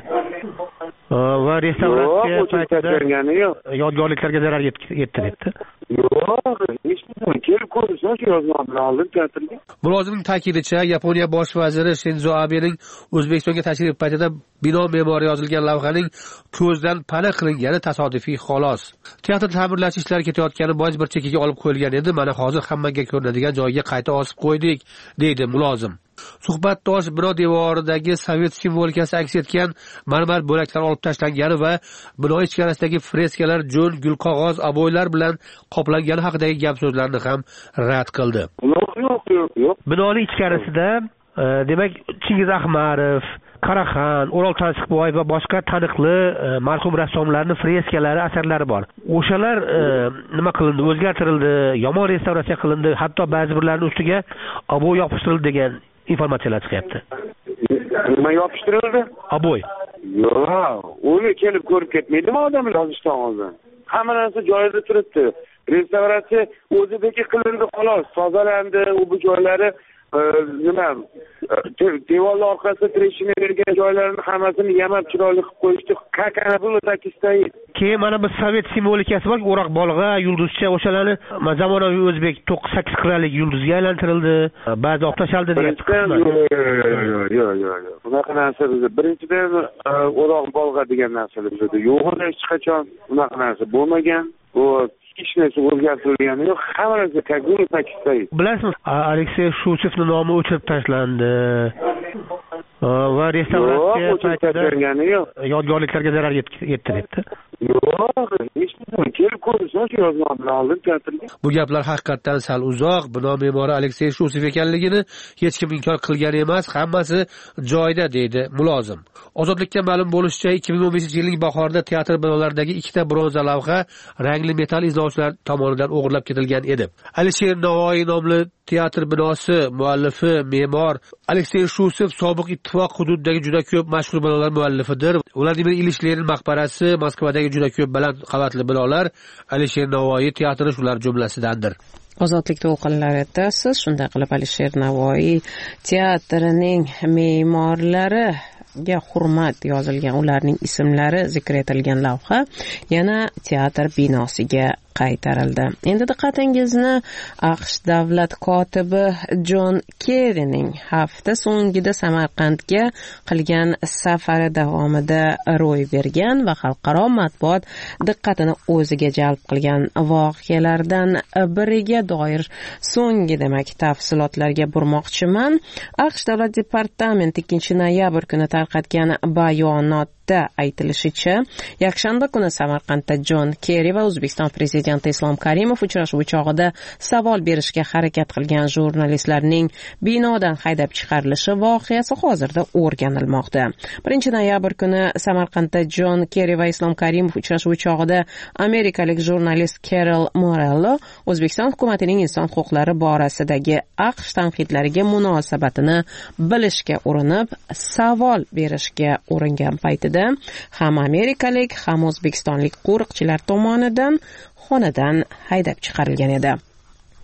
Va restavratsiya paytida yodgorliklarga zarar yetdi debdi. Yo'q, hech narsa kelib ko'rsa shu yozma bilan oldin teatrga. Mulozimning ta'kidicha, Yaponiya bosh vaziri Shinzo Abening O'zbekistonga tashrif paytida bino me'mori yozilgan lavhaning ko'zdan pana qilingani tasodifiy xolos. Teatr ta'mirlash ishlari ketayotgani bois bir chekkaga olib qo'yilgan edi. Mana hozir hammaga ko'rinadigan joyga qayta osib qo'ydik, deydi mulozim. Suhbatdosh bino devoridagi sovet simvolikasi aks etgan marmar bo'laklar olib tashlangani va bino ichkarisidagi freskalar jo'n, gulqog'oz, aboylar bilan qoplangani haqidagi gap so'zlarni ham rad qildi. Yo'q. Binoning ichkarisida demak Chingiz Ahmarov, Qaraxon, O'rol Tansiqboyev va boshqa taniqli marhum rassomlarning freskalari, asarlari bor. O'shalar nima qilindi? O'zgartirildi, yomon restavratsiya qilindi, hatto ba'zi birlarining ustiga aboy yopishtirildi degan informatsiyalar chiqyapti. Nima yopishtirildi? Aboy. Yo'q, uni kelib ko'rib ketmaydimi odamlar yozishdan oldin? Hamma narsa joyida turibdi. Restavratsiya o'zidagi qilindi xolos, tozalandi, bu joylari nima devorlar orqasida treshina bergan joylarni hammasini yamab chiroyli qilib qo'yishdi. Kakana bu takistay. Keyin mana bu sovet simvolikasi bor, o'roq bolg'a, yulduzcha, o'shalarni zamonaviy o'zbek 9-8 qirralik yulduzga aylantirildi, ba'zi olib tashaldi degan. Yo'q. Bunaqa narsa bizda birinchidan o'roq bolg'a degan narsalar bizda yo'q, hech qachon bunaqa narsa bo'lmagan. Bu hech narsa o'zgartirilgani yo'q, hamma narsa kagul pakistay. Bilasizmi, Aleksey Shusevning nomi o'chirib tashlandi. Va restavratsiya paytida yodgorliklarga zarar yetdi debdi. Yo'q, hech narsa kelib ko'rsa shu yozma bilan oldin teatrga. Bu gaplar haqiqatdan sal uzoq. Bino me'mori Aleksey Shusev ekanligini hech kim inkor qilgani emas, hammasi joyida, deydi mulozim. Ozodlikka ma'lum bo'lishicha, 2015-yilning bahorida teatr binolaridagi ikkita bronza lavha rangli metall izlovchilar tomonidan o'g'irlab ketilgan edi. Alisher Navoiy nomli teatr binosi muallifi me'mor Aleksey Shusev sobiq ittifoq hududidagi juda ko'p mashhur binolar muallifidir. Vladimir Ilich Lenin maqbarasi, Moskvadagi juda ko'p baland qavatli binolar, Alisher Navoiy teatri shular jumlasidandir. Ozodlik to'lqinlarida siz shunday qilib Alisher Navoiy teatrining me'morlariga hurmat yozilgan, ularning ismlari zikr etilgan lavha yana teatr binosiga qaytarildi. Endi diqqatingizni AQSh davlat kotibi Jon Kerrining hafta so'ngida Samarqandga qilgan safari davomida ro'y bergan va xalqaro matbuot diqqatini o'ziga jalb qilgan voqealardan biriga doir so'nggi tafsilotlarga burmoqchiman. AQSh davlat departamenti 2-noyabr kuni tarqatgan bayonotda aytilishicha, yakshanba kuni Samarqandda Jon Kerri va O'zbekiston prezidenti Islom Karimov uchrashuvi chog'ida savol berishga harakat qilgan jurnalistlarning binodan haydab chiqarilishi voqeasi hozirda o'rganilmoqda. 1-noyabr kuni Samarqandda Jon Kerri va Islom Karimov uchrashuvi chog'ida amerikalik jurnalist Carol Morello O'zbekiston hukumatining inson huquqlari borasidagi AQSh tanqidlariga munosabatini bilishga urinib, savol berishga uringan paytida ham amerikalik, ham o'zbekistonlik qo'riqchilar tomonidan xonadan haydab chiqarilgan edi.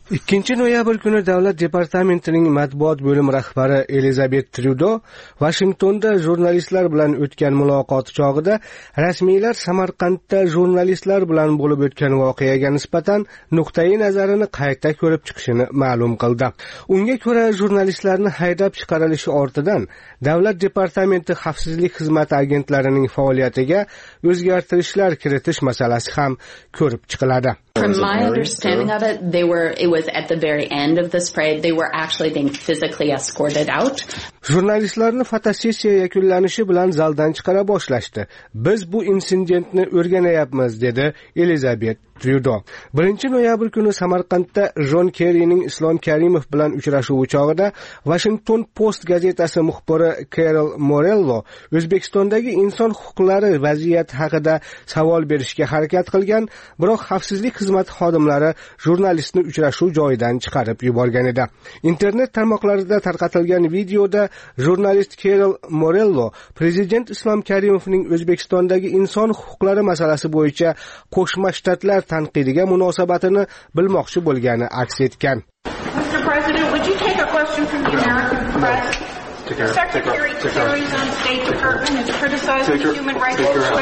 2 noyabr kuni Davlat departamentining matbuot bo'limi rahbari Elizabet Trudeau Washingtonda jurnalistlar bilan o'tgan muloqoti chog'ida rasmiylar Samarqandda jurnalistlar bilan bo'lib o'tgan voqeaga nisbatan nuqtai nazarini qayta ko'rib chiqishini ma'lum qildi. Unga ko'ra, jurnalistlarni haydab chiqarilishi ortidan Davlat departamenti xavfsizlik xizmati agentlarining faoliyatiga o'zgartirishlar kiritish masalasi ham ko'rib chiqiladi. From my understanding of it, it was at the very end of this parade. They were actually being physically escorted out. Jurnalistlarni fotosessiya yakunlanishi bilan zaldan chiqara boshlashdi. Biz bu insidentni o'rganayapmiz, dedi Elizabet Trudeau. 1 noyabr kuni Samarqandda Jon Kerrining Islom Karimov bilan uchrashuvi chog'ida Washington Post gazetasi muxbiri Carol Morello O'zbekistondagi inson huquqlari vaziyati haqida savol berishga harakat qilgan, biroq xavfsizlik xizmati xodimlari jurnalistni uchrashuv joyidan chiqarib yuborgan edi. Internet tarmoqlarida tarqatilgan videoda jurnalist Carol Morello prezident Islom Karimovning O'zbekistondagi inson huquqlari masalasi bo'yicha Qo'shma Shtatlar tanqidiga munosabatini bilmoqchi bo'lgani aks etgan. Mr. President, would you take a question from the American press? Secretary Kerry's on State Department has criticized the human rights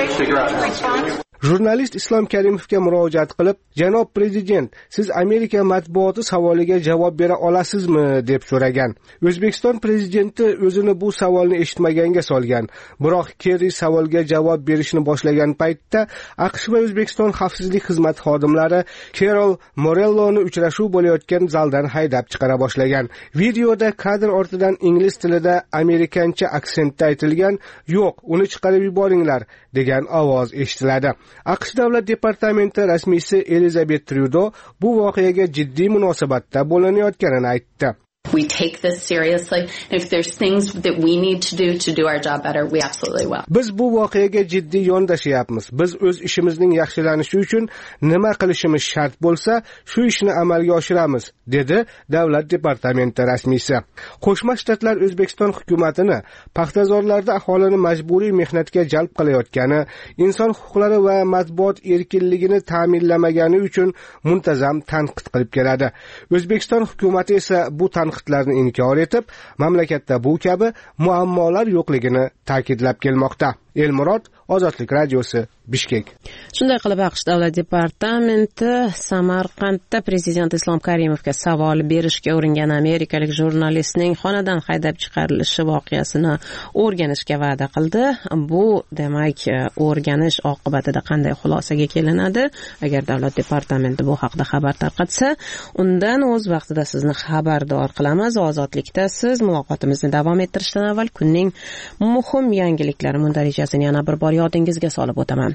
situation. Jurnalist Islom Karimovga murojaat qilib, "Janob prezident, siz Amerika matbuoti savoliga javob bera olasizmi?" deb so'ragan. O'zbekiston prezidenti o'zini bu savolni eshitmaganga solgan. Biroq Kerri savolga javob berishni boshlagan paytda AQSh va O'zbekiston xavfsizlik xizmati xodimlari Carol Morelloni uchrashuv bo'layotgan zaldan haydab chiqara boshlagan. Videoda kadr ortidan ingliz tilida amerikancha aksentda aytilgan "Yo'q, uni chiqarib yuboringlar" degan ovoz eshitiladi. AQSh davlat departamenti rasmiysi Elizabet Trudeau bu voqeaga jiddiy munosabatda bo'linayotganini aytdi. We take this seriously. If there's things that we need to do our job better, we absolutely will. Biz bu voqeaga jiddiy yondashyapmiz. Biz o'z ishimizning yaxshilanishi uchun nima qilishimiz shart bo'lsa, shu ishni amalga oshiramiz, dedi davlat departamenti rasmiysi. Qo'shma Shtatlar O'zbekiston hukumatini paxtazorlarda aholini majburiy mehnatga jalb qilayotgani, inson huquqlari va matbuot erkinligini ta'minlamagani uchun muntazam tanqid qilib keladi. O'zbekiston hukumatı esa bu tanqidlarni inkor etib, mamlakatda bu kabi muammolar yo'qligini ta'kidlab kelmoqda. Elmurod, Ozodlik radiosi, Bishkek. Shunday qilib AQSh davlat departamenti Samarqandda prezident Islom Karimovga savol berishga uringan amerikalik jurnalistning xonadan haydab chiqarilishi voqeasini o'rganishga va'da qildi. Bu demak, o'rganish oqibatida qanday xulosaga kelinadi? Agar davlat departamenti bu haqda xabar tarqatsa, undan o'z vaqtida sizni xabardor qilamiz. Ozodlikda siz muloqotimizni davom ettirishdan avval kunning muhim yangiliklari mundarijasini yana bir bor yodingizga solib o'taman.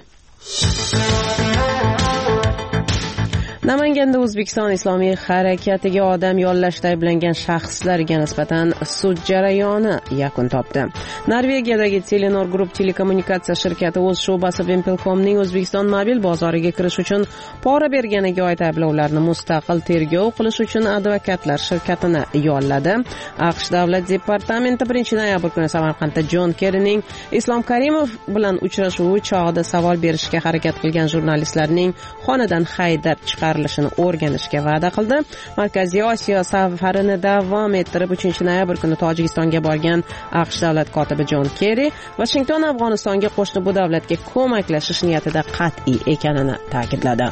Namanganda O'zbekiston Islomiy harakatiga odam yollashda ayblangan shaxslarga nisbatan sud jarayoni yakun topdi. Norvegiyadagi Telenor Group telekommunikatsiya shirkati o'z sho'basi Vimpelcomning O'zbekiston mobil bozoriga kirish uchun pora berganiga oid ayblovlarni mustaqil tergov qilish uchun advokatlar shirkatini yolladi. AQSh davlat departamenti 1 noyabr kuni Samarqandda Jon Kerrining Islom Karimov bilan uchrashuvi chog'ida savol berishga harakat qilgan jurnalistlarning xonadan haydab chiqarilishini o'rganishga va'da qildi. Markaziy Osiyo safarini davom ettirib 3 noyabr kuni Tojikistonga borgan AQSh davlat kotibi Jon Kerri Washington Afg'onistonga qo'shni bu davlatga ko'maklashish niyatida qat'iy ekanini ta'kidladi.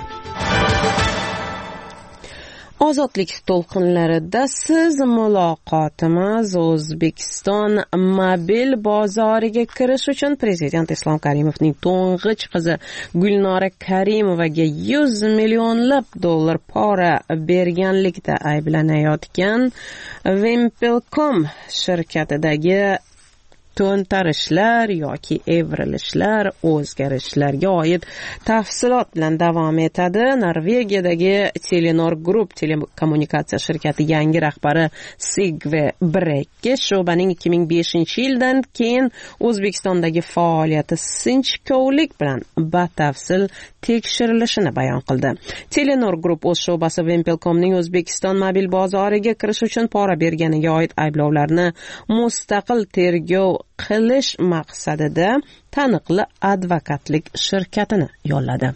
Ozodlik to'lqinlarida siz muloqotimiz O'zbekiston mobil bozoriga kirish uchun prezident Islom Karimovning to'ng'ich qizi Gulnora Karimovaga 100 millionlab dollar pora berganlikda ayblanayotgan Vimpelcom shirkatidagi to'ntarishlar yoki evrilishlar, o'zgarishlarga oid tafsilot bilan davom etadi. Norvegiyadagi Telenor Group telekommunikatsiya shirkati yangi rahbari Sigve Brekke sho'baning 2005-yildan keyin O'zbekistondagi faoliyati sinchkovlik bilan batafsil tekshirilishini bayon qildi. Telenor Group o'z sho'basi Vimpelcomning O'zbekiston mobil bozoriga kirish uchun pora berganiga oid ayblovlarni mustaqil tergov qilish maqsadida taniqli advokatlik shirkatini yolladi.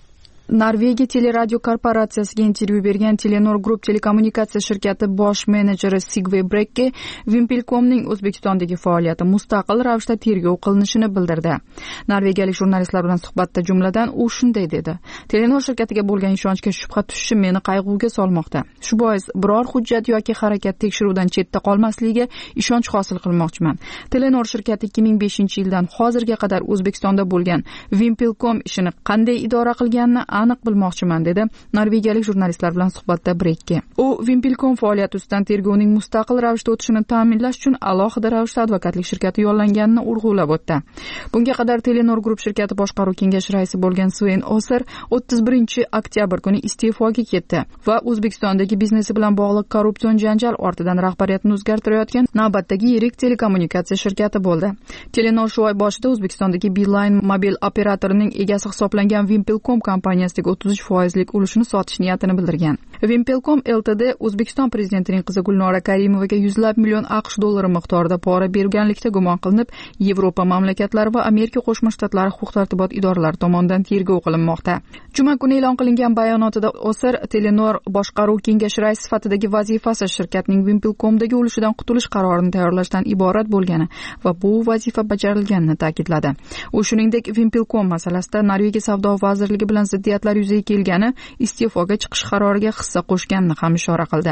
Norvegiya teleradio korporatsiyasiga intervyu bergan Telenor Group telekommunikatsiya shirkati bosh menejeri Sigve Brekke Vimpelkomning O'zbekistondagi faoliyati mustaqil ravishda tergov qilinishini bildirdi. Norvegiyalik jurnalistlar bilan suhbatda jumladan u shunday dedi: Telenor shirkatiga bo'lgan ishonchga shubha tushishi meni qayg'uga solmoqda. Shu bois biror hujjat yoki harakat tekshiruvdan chetda qolmasligiga ishonch hosil qilmoqchiman. Telenor shirkati 2005-yildan hozirga qadar O'zbekistonda bo'lgan Vimpelkom ishini qanday idora qilganini aniq bilmoqchiman, dedi norvegiyalik jurnalistlar bilan suhbatda Brekke. U Vimpelkom faoliyati ustidan tergovning mustaqil ravishda o'tishini ta'minlash uchun alohida ravishda advokatlik shirkati yo'llanganini urg'ulab o'tdi. Bunga qadar Telenor Group shirkati boshqaruv kengashi raisi bo'lgan Sven Oser 31-oktyabr kuni iste'foga ketdi va O'zbekistondagi biznesi bilan bog'liq korrupsion janjal ortidan rahbariyatni o'zgartirayotgan navbatdagi yirik telekommunikatsiya shirkati bo'ldi. Telenor shu oy boshida O'zbekistondagi Beeline mobil operatorining egasi hisoblangan Vimpelkom kompaniyasidagi 33% ulushini sotish niyatini bildirgan. Vimpelkom Ltd O'zbekiston prezidentining qizi Gulnora Karimovaga yuzlab million AQSh dollari miqdorida pora berganlikda gumon qilinib, Yevropa mamlakatlari va Amerika Qo'shma Shtatlari huquq-tartibot idoralari tomonidan tergov qilinmoqda. Juma kuni e'lon qilingan bayonotida Oser Telenor boshqaruv kengashi raisi sifatidagi vazifasi shirkatning Vimpelkomdagi ulushidan qutulish qarorini tayyorlashdan iborat bo'lgani va bu vazifa bajarilganini ta'kidladi. U shuningdek Vimpelkom masalasida Norvegiya savdo vazirligi bilan ziddiyatlar yuzaga kelgani iste'foga chiqish qaroriga hissa qo'shganini ham ishora qildi.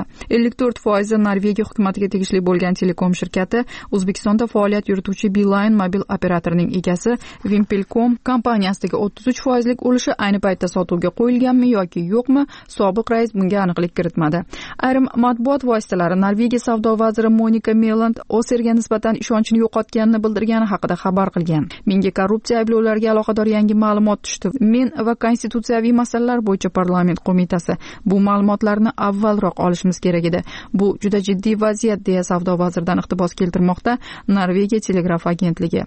54% Norvegiya hukumatiga tegishli bo'lgan telekom shirkati O'zbekistonda faoliyat yurituvchi Beeline mobil operatorining egasi Vimpelkom kompaniyasidagi 33% ulushi ayni paytda sotuvga qo'yilganmi yoki yo'qmi, sobiq rais bunga aniqlik kiritmadi. Ayrim matbuot vositalari Norvegiya savdo vaziri Monika Meland Oserga nisbatan ishonchini yo'qotganini bildirgani haqida xabar qilgan. Menga korrupsiya ayblovlariga aloqador yangi ma'lumot tushdi. Men va konstitutsiyaviy masalalar bo'yicha parlament qo'mitasi bu ma'lumotlarni avvalroq olishimiz kerak edi. Bu juda jiddiy vaziyat, deya savdo vaziridan iqtibos keltirmoqda Norvegiya telegraf agentligi.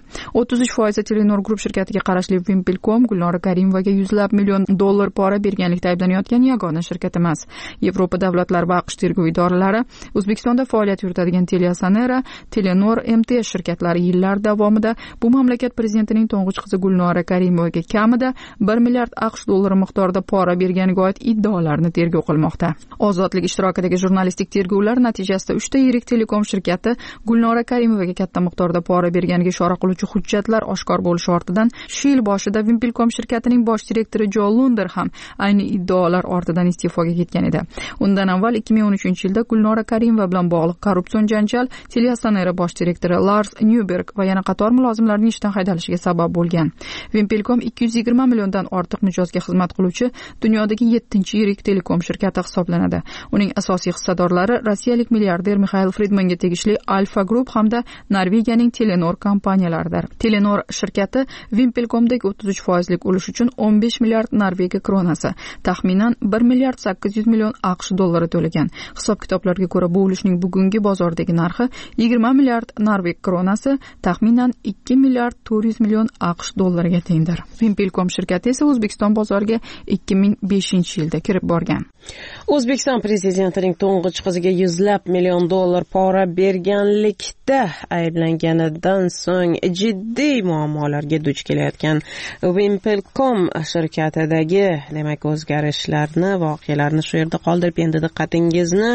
33% Telenor Group shirkatiga qarashli Vimpelkom Gulnora Karimovaga yuzlab million dollar pora berganlikda ayblanayotgan yagona shirkat emas. Yevropa davlatlari va AQSh tergov idoralari O'zbekistonda faoliyat yuritadigan Teliasonera, Telenor, MTS shirkatlari yillar davomida bu mamlakat prezidentining to'ng'ich qizi Gulnora Karimovaga kamida 1 milliard AQSh dollari miqdorida pora berganiga oid iddaolarni tergov qilmoqda. Ozodlik ishtirokidagi jurnalistik tergovlar natijasida 3 ta yirik telekom shirkati Gulnora Karimovaga katta miqdorda pora berganiga ishora qiluvchi hujjatlar oshkor bo'lishi ortidan shu yil boshida Vimpelkom shirkatining bosh direktori Jo Lunder ham ayni iddaolar ortidan iste'foga ketgan edi. Undan avval 2013-yilda Gulnora Karimova bilan bog'liq korrupsion janjal Teliasonera bosh direktori Lars Nyberg va yana qator mulozimlarning ishdan haydalishiga sabab bo'lgan. Vimpelkom 220 milliondan ortiq mijozga xizmat qiluvchi dunyodagi 7-yirik telekom shirkati hisoblanadi. Uning asosiy hissadorlari rossiyalik milliarder Mikhail Friedmanga tegishli Alfa Group hamda Norvegiyaning Telenor kompaniyalaridir. Telenor shirkati Vimpelkomdagi 33% ulush uchun 15 milliard Norvegiya kronasi, taxminan 1 milliard 800 million AQSh dollari to'lagan. Hisob-kitoblarga ko'ra bu ulushning bugungi bozordagi narxi 20 milliard Norveg kronasi, taxminan 2 milliard 400 million AQSh dollariga tengdir. Vimpelkom shirkati esa O'zbekiston bozoriga 2005-yilda kirib borgan. O'zbekiston prezidentining to'ng'ich qiziga yuzlab million dollar pora berganlikda ayblanganidan so'ng jiddiy muammolarga duch kelayotgan Vimpelkom shirkatidagi o'zgarishlarni, voqealarni shu yerda qoldirib, endi diqqatingizni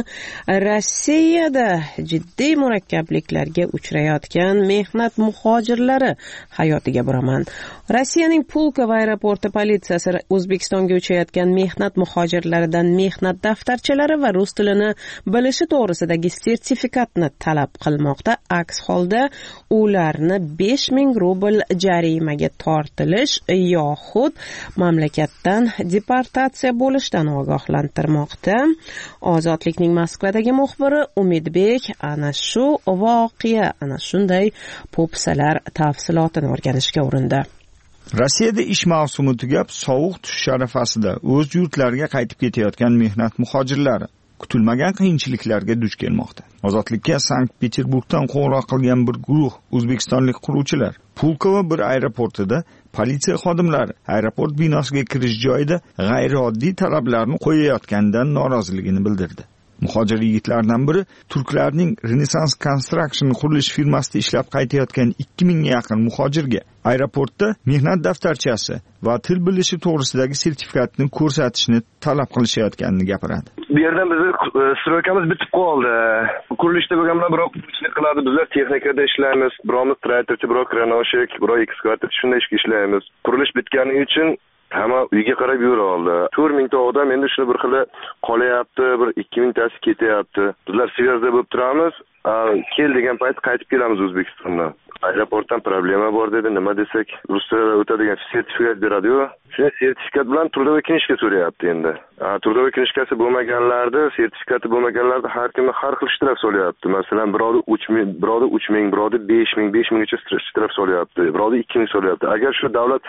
Rossiyada jiddiy murakkabliklarga uchrayotgan mehnat muhojirlari hayotiga buraman. Rossiyaning Pulka va aeroporti politsiyasi O'zbekistonga uchayotgan mehnat muhojirlaridan mehnat daftarchalari va rus tilini bilishi to'g'risidagi sertifikatni talab qilmoqda. Aks holda ularni 5000 rubl jarimaga tortilish yoxud mamlakatdan deportatsiya bo'lishdan ogohlantirmoqda. Ozodlikning Moskvadagi muxbiri Umidbek ana shu voqea, ana shunday po'pisalar tafsilotini o'rganishga urindi. Rossiyada ish mavsumi tugab, sovuq tushish arafasida o'z yurtlariga qaytib ketayotgan mehnat muhojirlari kutilmagan qiyinchiliklarga duch kelmoqda. Ozodlikka Sankt-Peterburgdan qo'ng'iroq qilgan bir guruh o'zbekistonlik quruvchilar Pulkovo bir aeroportida politsiya xodimlari aeroport binosiga kirish joyida g'ayrioddiy talablarni qo'yayotganidan noroziligini bildirdi. Muhojir yigitlardan biri turklarning Renaissance Construction qurilish firmasida ishlab qaytayotgan 2000 ga yaqin muhojirga aeroportda mehnat daftarchasi va til bilishi to'g'risidagi sertifikatni ko'rsatishni talab qilishayotganini gapiradi. Bu yerdan bizni stroykamiz bitib qoldi. Qurilishda bo'lganlar biroq qurishlik qiladi. Bizlar texnikada ishlaymiz. Biromiz traktorchi, biroq kranoshik, biroq ekskavator shunday ishga ishlaymiz. Qurilish bitgani uchun hamma uyga qarab yura oldi. 4000 ta odam endi shuni bir xil qolyapti, bir 2000 tasi ketyapti. Bizlar Svyazda bo'lib turamiz. Kel degan payt qaytib kelamiz O'zbekistondan. Aeroportdan problema bor dedi. Nima desak, Ruslar o'tadigan sertifikat beradi-yu. Shuni sertifikat bilan trudovый knижка so'rayapti endi. Trudovый knижкасы bo'lmaganlarda, sertifikati bo'lmaganlarda har kimni har xil shtraf so'rayapti. Masalan, birovda 3000, birovda 3000, birovda 5000, 5000 gacha shtraf so'rayapti. Birovda 2000 so'rayapti. Agar shu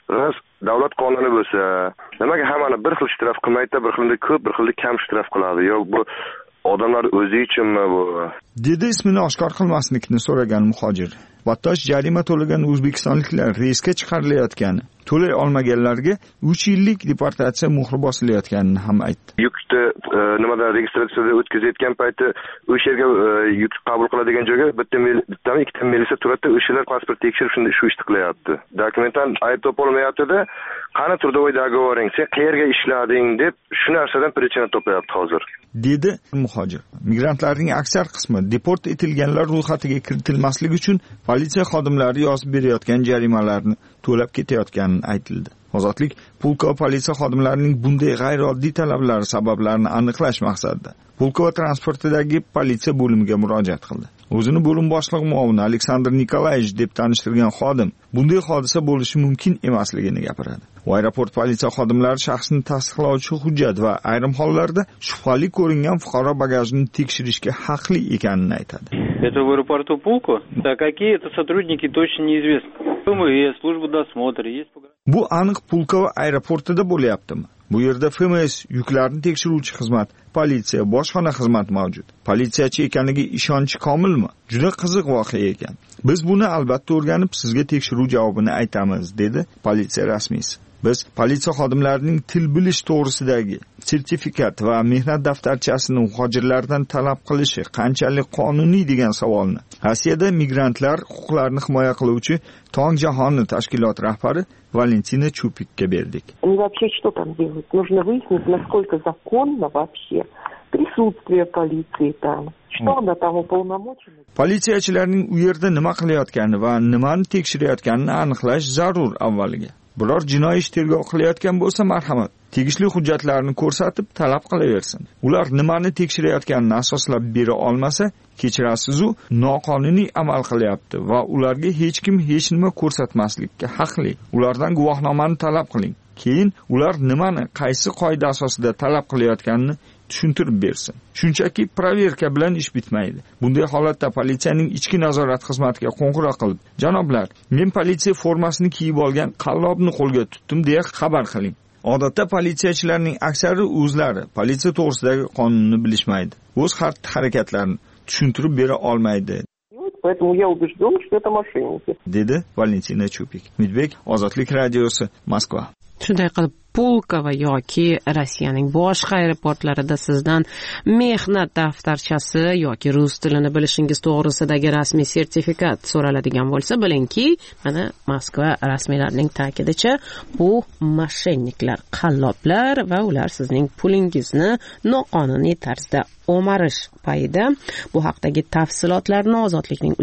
davlat qonuni bo'lsa, nimaga hammani bir xil shtraf qilmaydi, bir xilda ko'p, bir xilda kam shtraf qiladi? Yo'q, bu odamlar o'zi uchunmi bu? Dedi ismini oshkor qilmaslikni so'ragan muhojir. Battosh jarima to'lagan o'zbekistonliklar reysga chiqarilayotgani, to'lay olmaganlarga 3 yillik deportatsiya muhri bosilayotganini ham aytdi. Yukni nimadan registratsiyaga o'tkazayotgan payti o'sha yerga yuk qabul qiladigan joyga bittami ikkita militsiya turadi, o'shalar pasport tekshirib shunda shu ishni qilyapti. Dokumentdan ayb topolmayapti-da, qani трудовой договорing, sen qayerga ishlading deb shu narsadan причина topyapti hozir. Dedi muhojir. Migrantlarning aksar qismi deport etilganlar ro'yxatiga kiritilmasligi uchun politsiya xodimlari yozib berayotgan jarimalarni to'lab ketayotgani aytildi. Ozodlik Pulkova politsiya xodimlarining bunday g'ayrioddiy talablari sabablarini aniqlash maqsadida Pulkova transportidagi politsiya bo'limiga murojaat qildi. O'zini bo'lim boshlig'i muavini Aleksandr Nikolayevich deb tanishtirgan xodim bunday hodisa bo'lishi mumkin emasligini gapiradi. Aeroport politsiya xodimlari shaxsni tasdiqlovchi hujjat va ayrim hollarda shubhali ko'ringan fuqaro bagajini tekshirishga haqli ekanini aytadi. Это в аэропорту Пулково? Да, какие-то сотрудники точно неизвестны. ФМС, служба досмотра, есть. Bu aniq Pulkova aeroportida bo'lyaptimi? Bu yerda FMS, yuklarni tekshiruvchi xizmat, politsiya, bojxona xizmat mavjud. Politsiyachi ekaniga ishonchi komilmi? Juda qiziq voqea ekan. Biz buni albatta o'rganib, sizga tekshiruv javobini aytamiz, dedi politsiya rasmiysi. Biz politsiya xodimlarining til bilish to'g'risidagi sertifikat va mehnat daftarchasini muhojirlardan talab qilishi qanchalik qonuniy degan savolni Rossiyada migrantlar huquqlarini himoya qiluvchi Tong jahoni tashkilot rahbari Valentina Chupikka berdik. Вообще что там делать? Нужно выяснить, насколько законно вообще присутствие полиции там. Что она там уполномочена? Politsiyachilarning u yerda nima qilayotgani va nimani tekshirayotganini aniqlash zarur avvaliga. Biror jinoiy ish tergov qilayotgan bo'lsa marhamat, tegishli hujjatlarni ko'rsatib talab qilaversin. Ular nimani tekshirayotganini asoslab bera olmasa, kechirasiz-u noqonuniy amal qilyapti va ularga hech kim hech nima ko'rsatmaslikka haqli. Ulardan guvohnomani talab qiling. Keyin ular nimani qaysi qoida asosida talab qilayotganini tushuntirib bersin. Shunchaki proverka bilan ish bitmaydi. Bunday holatda politsiyaning ichki nazorat xizmatiga qo'ng'iroq qilib, "Janoblar, men politsiya formasini kiyib olgan qallobni qo'lga tutdim" deya xabar qiling. Odatda politsiyachilarning aksari o'zlari politsiya to'g'risidagi qonunni bilishmaydi. O'z xatti-harakatlarini tushuntirib bera olmaydi. Поэтому я убежден, что это мошенники. Dedi Valentina Chupik. Midbek, Ozodlik radiosi, Moskva. Shunday qilib Pulkova yoki Rossiyaning boshqa aeroportlarida sizdan mehnat daftarchasi yoki rus tilini bilishingiz to'g'risidagi rasmiy sertifikat so'raladigan bo'lsa, bilingki, mana Moskva rasmiylarining ta'kidicha bu moshenniklar, qalloblar va ular sizning pulingizni noqonuniy tarzda o'marish payida. Bu haqdagi tafsilotlarni Ozodlikning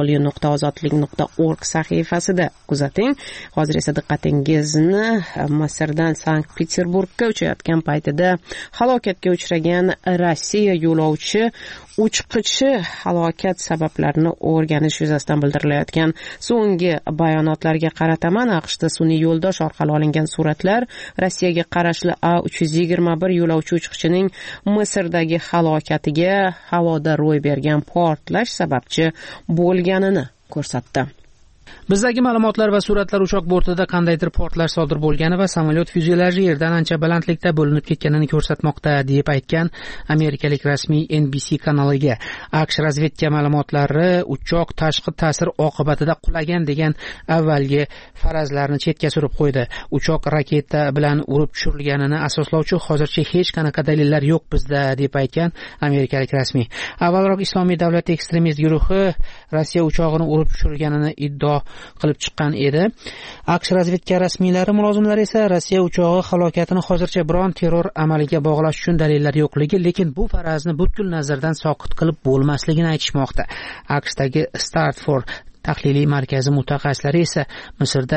www.ozodlik.org sahifasida kuzating. Hozir esa diqqatingizni Misrdan Sankt-Peterburgga uchayotgan paytida halokatga uchragan Rossiya yo'lovchi uchqichi halokat sabablarini o'rganish yuzasidan bildirilayotgan so'nggi bayonotlarga qarataman. AQShda sun'iy yo'ldosh orqali olingan suratlar Rossiyaga qarashli A321 yo'lovchi uchqichining Misrdagi halokatiga havoda ro'y bergan portlash sababchi bo'lganini ko'rsatdi. Bizdagi ma'lumotlar va suratlar uchoq bortida qandaydir portlash sodir bo'lgani va samolyot fyuzelaji yerdan ancha balandlikda bo'linib ketganini ko'rsatmoqda deb aytgan amerikalik rasmiy NBC kanaliga. AQSh razvedka ma'lumotlari uchoq tashqi ta'sir oqibatida qulagan degan avvalgi farazlarni chetga surib qo'ydi. Uchoq raketa bilan urib tushirilganini asoslovchi hozircha hech qanaqa dalillar yo'q bizda deb aytgan amerikalik rasmiy. Avvalroq Islomiy davlat ekstremist guruhi Rossiya uchog'ini urib tushirilganini iddao qilib chiqqan edi. AQSh razvedka rasmiylari mulozimlari esa Rossiya uchog'i halokatini hozircha biron terror amaliga bog'lash uchun dalillar yo'qligi, lekin bu farazni butkul nazardan soqit qilib bo'lmasligini aytishmoqda. AQShdagi Stanford tahliliy markazi mutaxassislari esa Misrda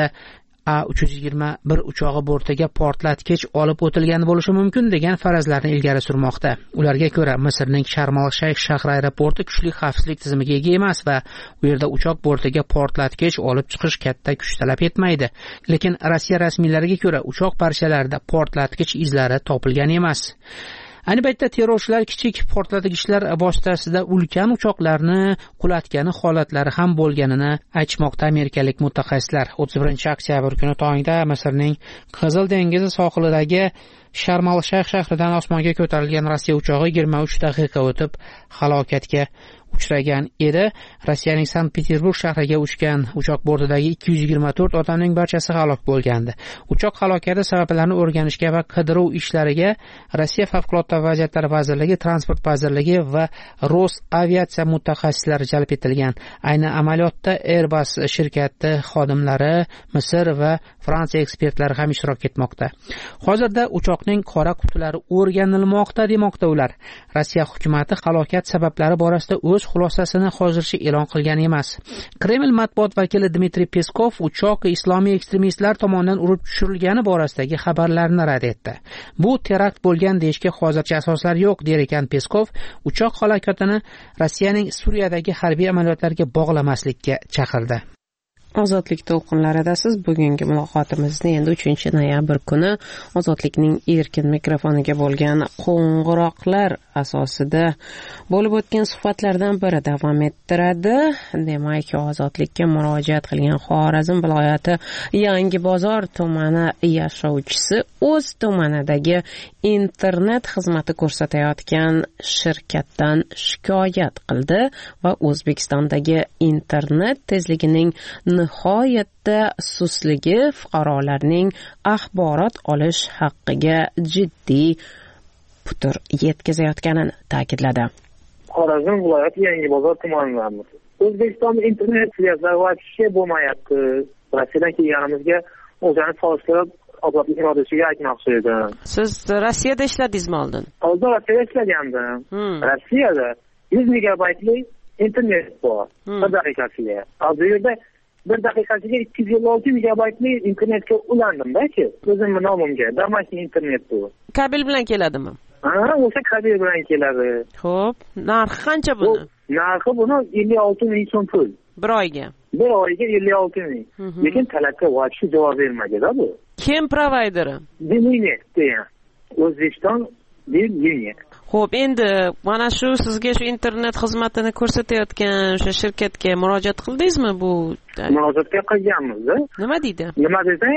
A321 uchog'i bortiga portlatkich olib o'tilgan bo'lishi mumkin degan farazlarni ilgari surmoqda. Ularga ko'ra, Misrning Sharm el-Shayx shahri aeroporti kuchli xavfsizlik tizimiga ega emas va u yerda uchoq bortiga portlatkich olib chiqish katta kuch talab etmaydi. Lekin Rossiya rasmiylariga ko'ra, uchoq parchalarida portlatkich izlari topilgan emas. Ayni paytda terrorchilar kichik portlatgichlar vositasida ulkan uchoqlarni qulatgani holatlari ham bo'lganini aytmoqda amerikalik mutaxassislar. 31-oktyabr kuni tongda Misrning Qizil dengizi sohilidagi Sharm el-Shayx shahridan osmonga ko'tarilgan Rossiya uchog'i 23 daqiqa o'tib halokatga uchragan edi. Rossiyaning Sankt-Peterburg shahriga uchgan uchoq bortidagi 224 odamning barchasi halok bo'lgandi. Uchoq halokati sabablarini o'rganishga va qidiruv ishlariga Rossiya favqulodda vaziyatlar vazirligi, transport vazirligi va Rosaviatsiya mutaxassislari jalb etilgan. Ayni amaliyotda Airbus shirkati xodimlari, Misr va Fransiya ekspertlari ham ishtirok etmoqda. Hozirda uchoqning qora qutilari o'rganilmoqda demoqda ular. Rossiya hukumatı halokat sabablari borasida o'z xulosasini hozircha e'lon qilgan emas. Kreml matbuot vakili Dmitriy Peskov uchoq islomiy ekstremistlar tomonidan urib tushirilgani borasidagi xabarlarni rad etdi. Bu terakt bo'lgan deyishga hozircha asoslar yo'q der ekan Peskov, uchoq halokatini Rossiyaning Suriyadagi harbiy amaliyotlarga bog'lamaslikka chaqirdi. Ozodlik to'lqinlarida siz bugungi muloqotimizni endi 3-noyabr kuni Ozodlikning erkin mikrofoniga bo'lgan qo'ng'iroqlar asosida bo'lib o'tgan suhbatlardan biri davom ettiradi. Demak, Ozodlikka murojaat qilgan Xorazm viloyati Yangi bozor tumani yashovchisi o'z tumanidagi internet xizmati ko'rsatayotgan shirkatdan shikoyat qildi va O'zbekistondagi internet tezligining nihoyatda susligi fuqarolarning axborot olish haqqiga jiddiy putur yetkazayotganini ta'kidladi. Xorazm viloyati Yangi bozor tumanidamiz. O'zbekistonda internet svязь вообще bo'lmayapti. Rossiyadan kelganimizga o'zini solishtirib, ozodlik irodasiga aytmoqchi edim. Siz Rossiyada ishladingizmi oldin? Oldin Rossiyada ishlagandim. Rossiyada 100 megabaytli internet bor. Bir daqiqasiga. Hozir yerda bir daqiqasiga 256 megabaytli internetga ulandim-da-ki, o'zimning nomimga. Domashniy internet bu. Kabel bilan keladimi? Ha, o'sha kabel bilan keladi. Xo'p, narxi qancha buni? Narxi buni 56 ming so'm pul. Bir oyga. Bir oyga 56 ming. Lekin talabga voqea javob bermaganda bu. Kim provayderi? Dininet degan. O'zbekiston Dininet. Xo'p, endi mana shu sizga shu internet xizmatini ko'rsatayotgan o'sha shirkatga murojaat qildingizmi bu? Murojaatga qilganmiz-da. Nima deydi? Nima desang,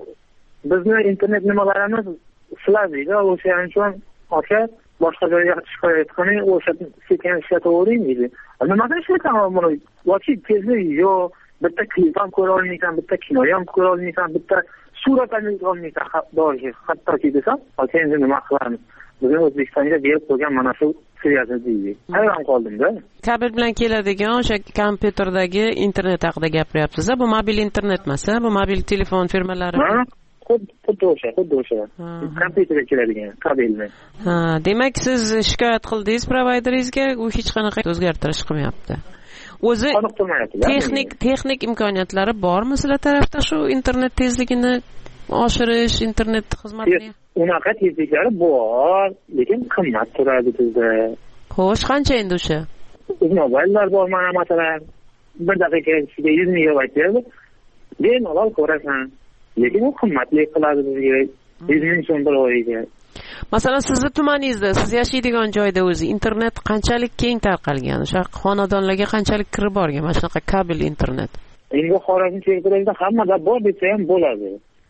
bizni internet nimalarimiz ishlaydi, o'shaning uchun aka boshqa joyga shikoyat qiling, o'sha sekin ishlatavering deydi. Nimadan ishlataman buni? Yoki tezlik yo'q, bitta klip ham ko'ra olmaysan, bitta kino ham ko'ra olmaysan, bitta surat ham ko'ra olmaysan, hattoki desam, aka endi nima qilamiz? Bizning O'zbekistonga berib qo'ygan mana shu svязь deydi. Hayron qoldim-da. Kabel bilan keladigan o'sha kompyuterdagi internet haqida gapiryapsiz-a? Bu mobil internet emas, bu mobil telefon firmalari. Xuddi o'sha. Kompyuterga keladigan kabelni. Demak, siz shikoyat qildingiz provayderingizga, u hech qanaqa o'zgartirish qilmayapti. O'zi texnik imkoniyatlari bormi sizlar tarafda shu internet tezligini oshirish, internet xizmatini? Unaqa tezliklari bor, lekin qimmat turadi bizda. Xo'sh, qancha endi o'sha? Mobillar bor, mana masalan, bir daqiqa ichida 100 megabayt beradi. Bemalol ko'rasan. Lekin u qimmatli qiladi bizga. 100 ming so'm bir oyiga. Masalan, sizni tumaningizda, siz yashaydigan joyda o'zi internet qanchalik keng tarqalgan? O'sha xonadonlarga qanchalik kirib borgan mana shunaqa kabel internet? endi Xorazm sektorida hammada bor desa ham bo'ladi.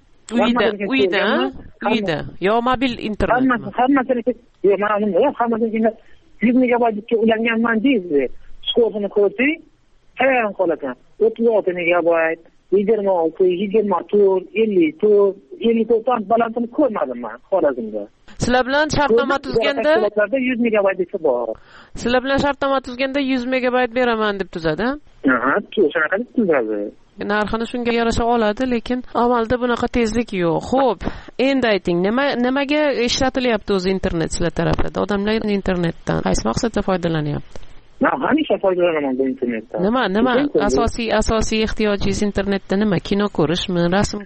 Uyda yo mobil internet. Hammasini yo'q, mana bunda hammasini 100 megabaytga ulanganman deysiz. Skorni ko'rsang, hayron qolasan. 36 megabayt, 26, 24, 54 tan balansini ko'rmadim men Xorazmda. Sizlar bilan shartnoma tuzganda 100 megabayt desa bor. Sizlar bilan shartnoma tuzganda 100 megabayt beraman deb tuzadi. O'shanaqa deb tuzadi. Narxini shunga yarasha oladi, lekin amalda bunaqa tezlik yo'q. Xo'p, endi ayting, nimaga ishlatilyapti o'zi internet sizlar taraflarda? Odamlar internetdan qaysi maqsadda foydalanyapti? Men hamisha foydalanaman bu internetdan. Nima asosiy ehtiyojingiz internetda nima? Kino ko'rishmi, rasm?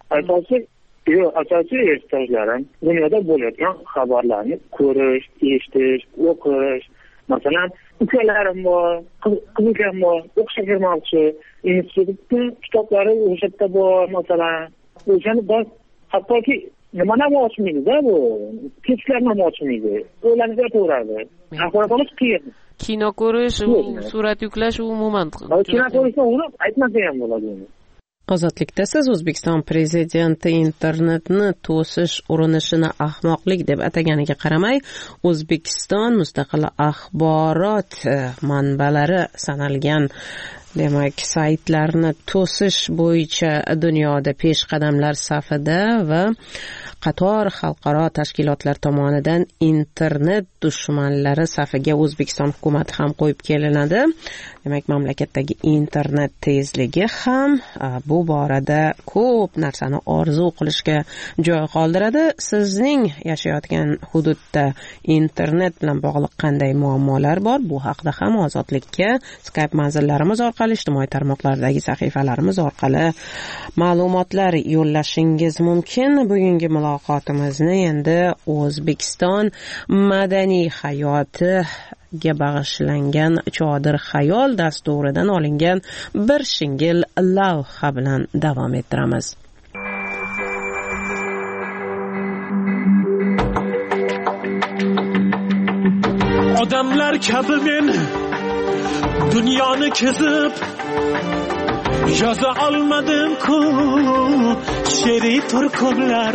Asosiy ehtiyojlarim dunyoda bo'layotgan xabarlarni ko'rish, eshitish, o'qish. Masalan, ukalarim bor, qizim bor, o'qishga kirmoqchi, institutning kitoblari o'sha yerda bor, masalan. O'shani bor, hattoki nimani ham ochmaydi-da bu. Tekstlarni ham ochmaydi. O'ylanib yotaveradi. Axborot olish qiyin. Kino ko'rish, surat yuklash umuman. Kino ko'rishni uni aytmasa ham bo'ladi. Ozodlikda siz O'zbekiston prezidenti internetni to'sish urinishini ahmoqlik deb ataganiga qaramay, O'zbekiston mustaqil axborot manbalari sanalgan demak saytlarni to'sish bo'yicha dunyoda peshqadamlar safida va qator xalqaro tashkilotlar tomonidan internet dushmanlari safiga O'zbekiston hukumati ham qo'yib kelinadi. Demak, mamlakatdagi internet tezligi ham bu borada ko'p narsani orzu qilishga joy qoldiradi. Sizning yashayotgan hududda internet bilan bog'liq qanday muammolar bor? Bu haqida ham Ozodlikka Skype manzillarimiz orqali, ijtimoiy tarmoqlardagi sahifalarimiz orqali ma'lumotlar yo'llashingiz mumkin. Bugungi muloqotimizni endi O'zbekiston madaniy hayotiga bag'ishlangan Chodir xayol dasturidan olingan bir shingil lavha bilan davom ettiramiz. Odamlar kabi men dunyoni kezib yoza olmadim-ku she'riy turkumlar.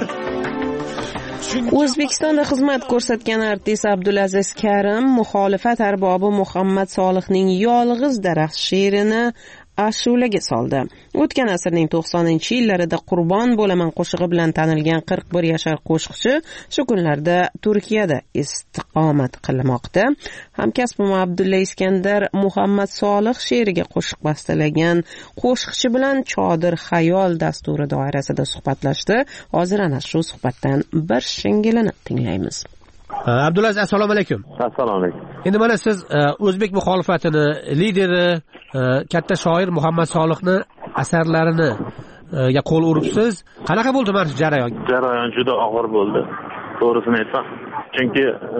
O'zbekistonda xizmat ko'rsatgan artist Abdulaziz Karim muxolifat arbobi Muhammad Solihning Yolg'iz daraxt she'rini ashulaga soldi. O'tgan asrning 90-yillarida Qurbon bo'laman qo'shig'i bilan tanilgan 41 yashar qo'shiqchi shu kunlarda Turkiyada istiqomat qilmoqda. Hamkasbim Abdulla Iskandar Muhammad Solih she'riga qo'shiq bastalagan qo'shiqchi bilan Chodir xayol dasturi doirasida suhbatlashdi. Hozir ana shu suhbatdan bir shingilini tinglaymiz. Abdulaziz, assalomu alaykum. Assalomu alaykum. Endi mana siz o'zbek muxolifatini lideri, katta shoir Muhammad Solihni asarlarini ga qo'l uribsiz. Qanaqa bo'ldi mana shu jarayon? Jarayon juda og'ir bo'ldi. To'g'risini aytsam, chunki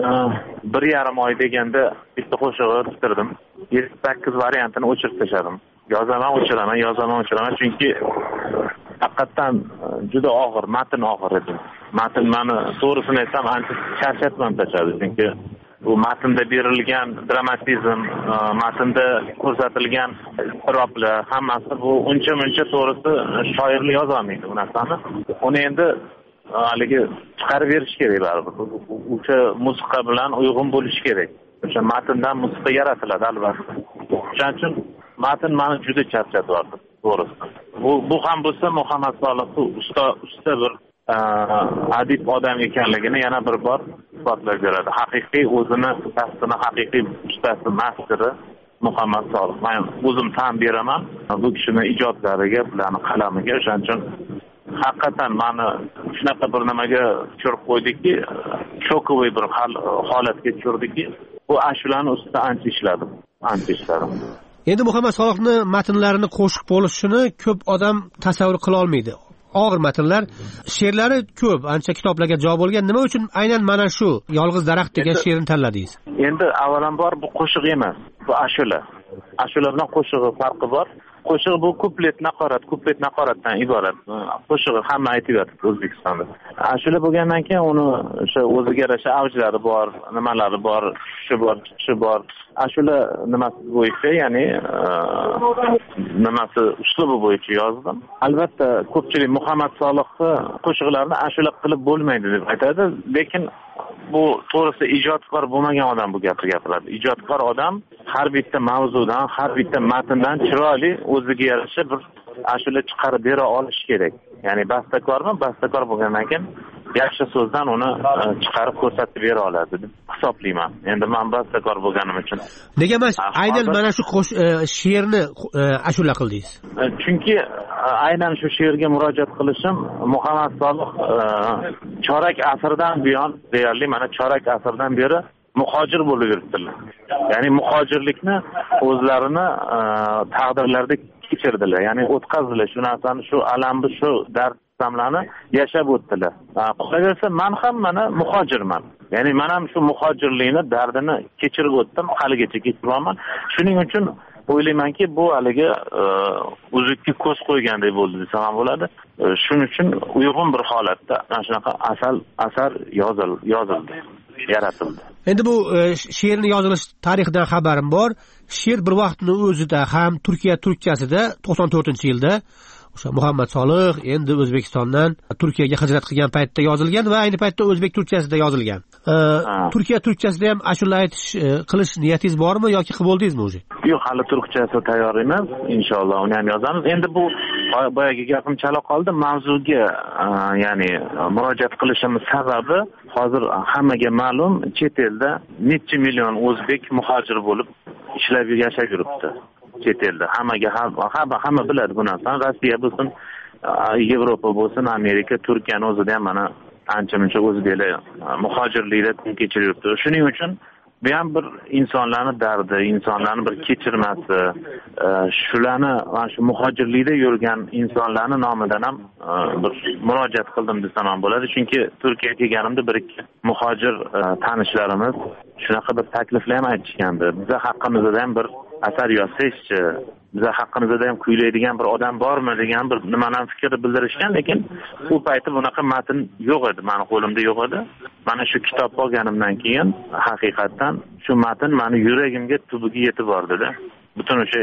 1,5 oy deganda bitta qo'shig'i bitirdim. 7-8 variantini o'chirib tashladim. Yozaman, chunki haqiqatan juda og'ir, matn og'ir edi. Matn meni to'g'risini aytsam ancha charchatmam tashladi, chunki bu matnda berilgan dramatizm, matnda ko'rsatilgan iztiroblar hammasi bu uncha to'g'risi shoirlik yozolmaydi bu narsani. Uni endi haligi chiqarib berish kerak baribir. O'sha musiqa bilan uyg'un bo'lishi kerak. O'sha matndan musiqa yaratiladi albatta. Shuning uchun matn meni juda charchatdi to'g'risi. Bu ham bo'lsa Muhammad Solih usta bir adib odam ekanligini yana bir bor isbotlab beradi. Haqiqiy o'zini kasbini haqiqiy ustasi, masteri Muhammad Solih. Men o'zim tan beraman bu kishining ijodlariga, ularning qalamiga. O'shaning uchun haqiqatan meni shunaqa bir nimaga tushirib qo'ydiki, shokovoy bir holatga tushirdiki, bu ashulani ustida ancha ishladim. Endi Muhammad Solihni matnlarini qo'shiq bo'lishini ko'p odam tasavvur qila olmaydi. Og'ir matnlar, she'rlari ko'p, ancha kitoblarga joy bo'lgan. Nima uchun aynan mana shu Yolg'iz daraxt degan she'rni tanladingiz? Endi avvalambor bu qo'shiq emas, bu ashula. Ashula bilan qo'shig'i farqi bor. qo'shiq bu kuplet naqoratdan iborat. Qo'shiq hamma aytyapti O'zbekistonda. Ashula bo'lgandan keyin uni o'sha o'ziga yarasha avjlari bor, nimalari bor, tushi bor. Ashula nimasi bo'yicha, ya'ni nimasi uslubi bo'yicha yozdim. Albatta, ko'pchilik Muhammad Solihni qo'shiqlarini ashula qilib bo'lmaydi deb aytadi, lekin bu to'g'risi ijodkor bo'lmagan odam bu gapni gapiradi. Ijodkor odam har bitta mavzudan, har bitta matndan chiroyli o'ziga yarasha bir ashula chiqarib bera olish kerak. Ya'ni bastakor bo'lgandan keyin yaxshi so'zdan uni chiqarib ko'rsatib bera oladi deb hisoblayman. Endi men bastakor bo'lganim uchun. Nega emas aynan mana shu she'rni ashula qildingiz? Chunki aynan shu she'rga murojaat qilishim Muhammad Solih chorak asrdan buyon, deyarli mana chorak asrdan beri muhojir bo'lib yuribdilar. Ya'ni muhojirlikni o'zlarini taqdirlarida kechirdilar. Ya'ni o'tkazdilar shu narsani, shu alamni, shu dard damlarni yashab o'tdilar. Qolaversa men ham mana muhojirman. Ya'ni men ham shu muhojirlikni dardini kechirib o'tdim, haligacha kechiryapman. Shuning uchun o'ylaymanki, bu haligi uzukka ko'z qo'ygandek bo'ldi desam ham bo'ladi. Shuning uchun uyg'un bir holatda mana shunaqa asar yozildi, yaratildi. Endi bu she'rning yozilish tarixidan xabarim bor. She'r bir vaqtning o'zida ham Turkiya turkchasida 94-yilda o'sha Muhammad Solih endi O'zbekistondan Turkiyaga hijrat qilgan paytda yozilgan va ayni paytda o'zbek turkchasida yozilgan. Turkiya turkchasida ham ashula aytish qilish niyatingiz bormi yoki qilib bo'ldingizmi o'zi? Yo'q, hali turkchasi tayyor emas. Inshaalloh uni ham yozamiz. Endi bu boyagi gapim chala qoldi. Mavzuga, ya'ni murojaat qilishimiz sababi hozir hammaga ma'lum, chet elda necha million o'zbek muhojir bo'lib ishlab yashab yuribdi. Chet elda hamma biladi bu narsani. Rossiya bo'lsin, Yevropa bo'lsin, Amerika, Turkiyani o'zida ham mana ancha-muncha o'zbeklar muhojirlikda kun kechiribdi. Shuning uchun bu ham bir insonlarning dardi, insonlarning bir kechirmasi, shularni mana shu muhojirlikda yurgan insonlarning nomidan ham bir murojaat qildim desam ham bo'ladi. Chunki Turkiyaga kelganimda bir ikki muhojir tanishlarimiz shunaqa bir takliflar ham aytishgandi. Bizning haqqimizda ham bir asar yozsangchi, bizning haqqimizda ham kuylaydigan bir odam bormi degan bir nimadan fikrni bildirishgan, lekin u payti bunaqa matn yo'q edi, meni qo'limda yo'q edi. Mana shu kitob olganimdan keyin haqiqatan shu matn meni yuragimga tubiga yetib bordi-da. Butun o'sha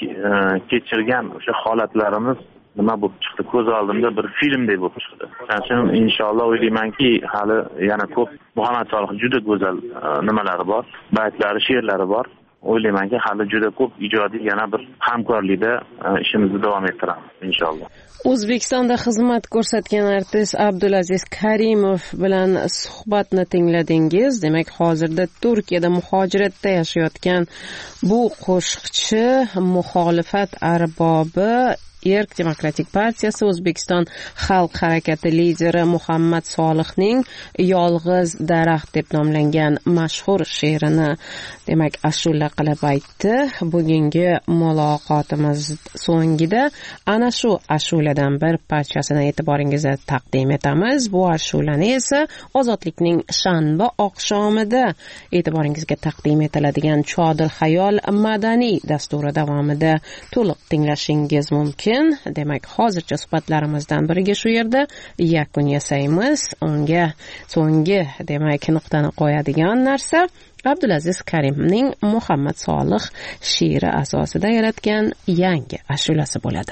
kechirgan o'sha holatlarimiz nima bo'lib chiqdi, ko'z oldimda bir filmdek bo'lib chiqdi. Shuning inshaalloh o'ylaymanki, hali yana ko'p Muhammad Solih juda go'zal nimalari bor, baytlari, she'rlari bor. O'ylaymanki, hali juda ko'p ijodiy yana bir hamkorlikda ishimizni davom ettiramiz inshaalloh. O'zbekistonda xizmat ko'rsatgan artist Abdulaziz Karimov bilan suhbatni tingladingiz. Demak, hozirda Turkiyada muhojiratda yashayotgan bu qo'shiqchi muxolifat arbobi Erk Demokratik partiyasi O'zbekiston xalq harakati lideri Muhammad Solihning Yolg'iz daraxt deb nomlangan mashhur she'rini demak ashula qilib aytdi. Bugungi muloqotimiz so'ngida ana shu ashuladan bir parchasini e'tiboringizga taqdim etamiz. Bu ashulani esa Ozodlikning shanba oqshomida e'tiboringizga taqdim etiladigan Chodir Xayol madaniy dasturi davomida to'liq tinglashingiz mumkin. Demak, hozircha suhbatlarimizdan biriga shu yerda yakun yasaymiz. Unga so'nggi demak nuqtani qo'yadigan narsa Abdulaziz Karimning Muhammad Solih she'ri asosida yaratgan yangi ashulasi bo'ladi.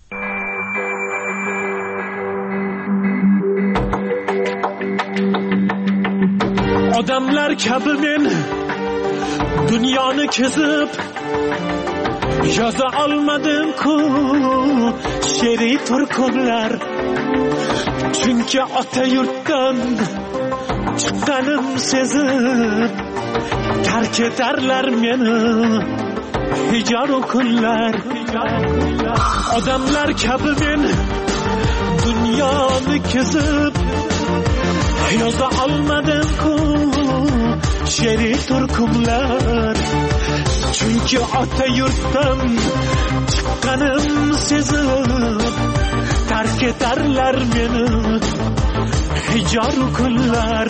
Odamlar kabi men dunyoni kezib yoza olmadim-ku she'riy turkumlar. Chunki ota yurtdan chiqqanim sezib tark etarlar meni hijoru kunlar. Odamlar kabi men dunyoni kezib yoza olmadim-ku she'riy turkumlar. Chunki ota yurtdan chiqqanim sezib tark etarlar meni hijoru kunlar.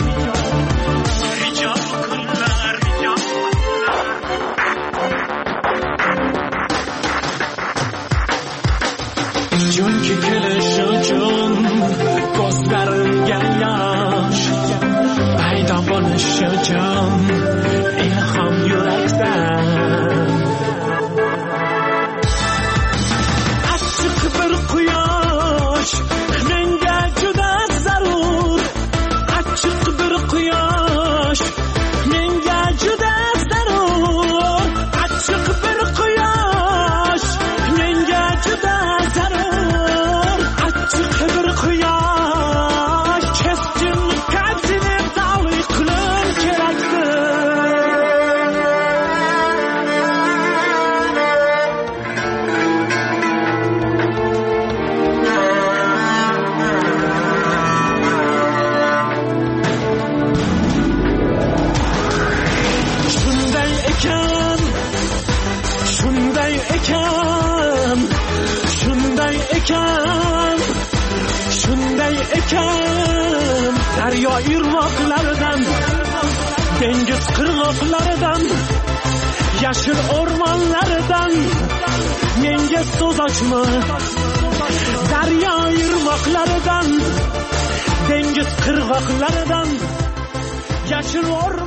ekan, shunday ekan, shunday ekan, shunday ekan. Daryo irmoqlaridan, dengiz qirg'oqlaridan, yashil o'rmonlaridan menga so'z ochma. Daryo irmoqlaridan, dengiz qirg'oqlaridan, yashil o'rmonlaridan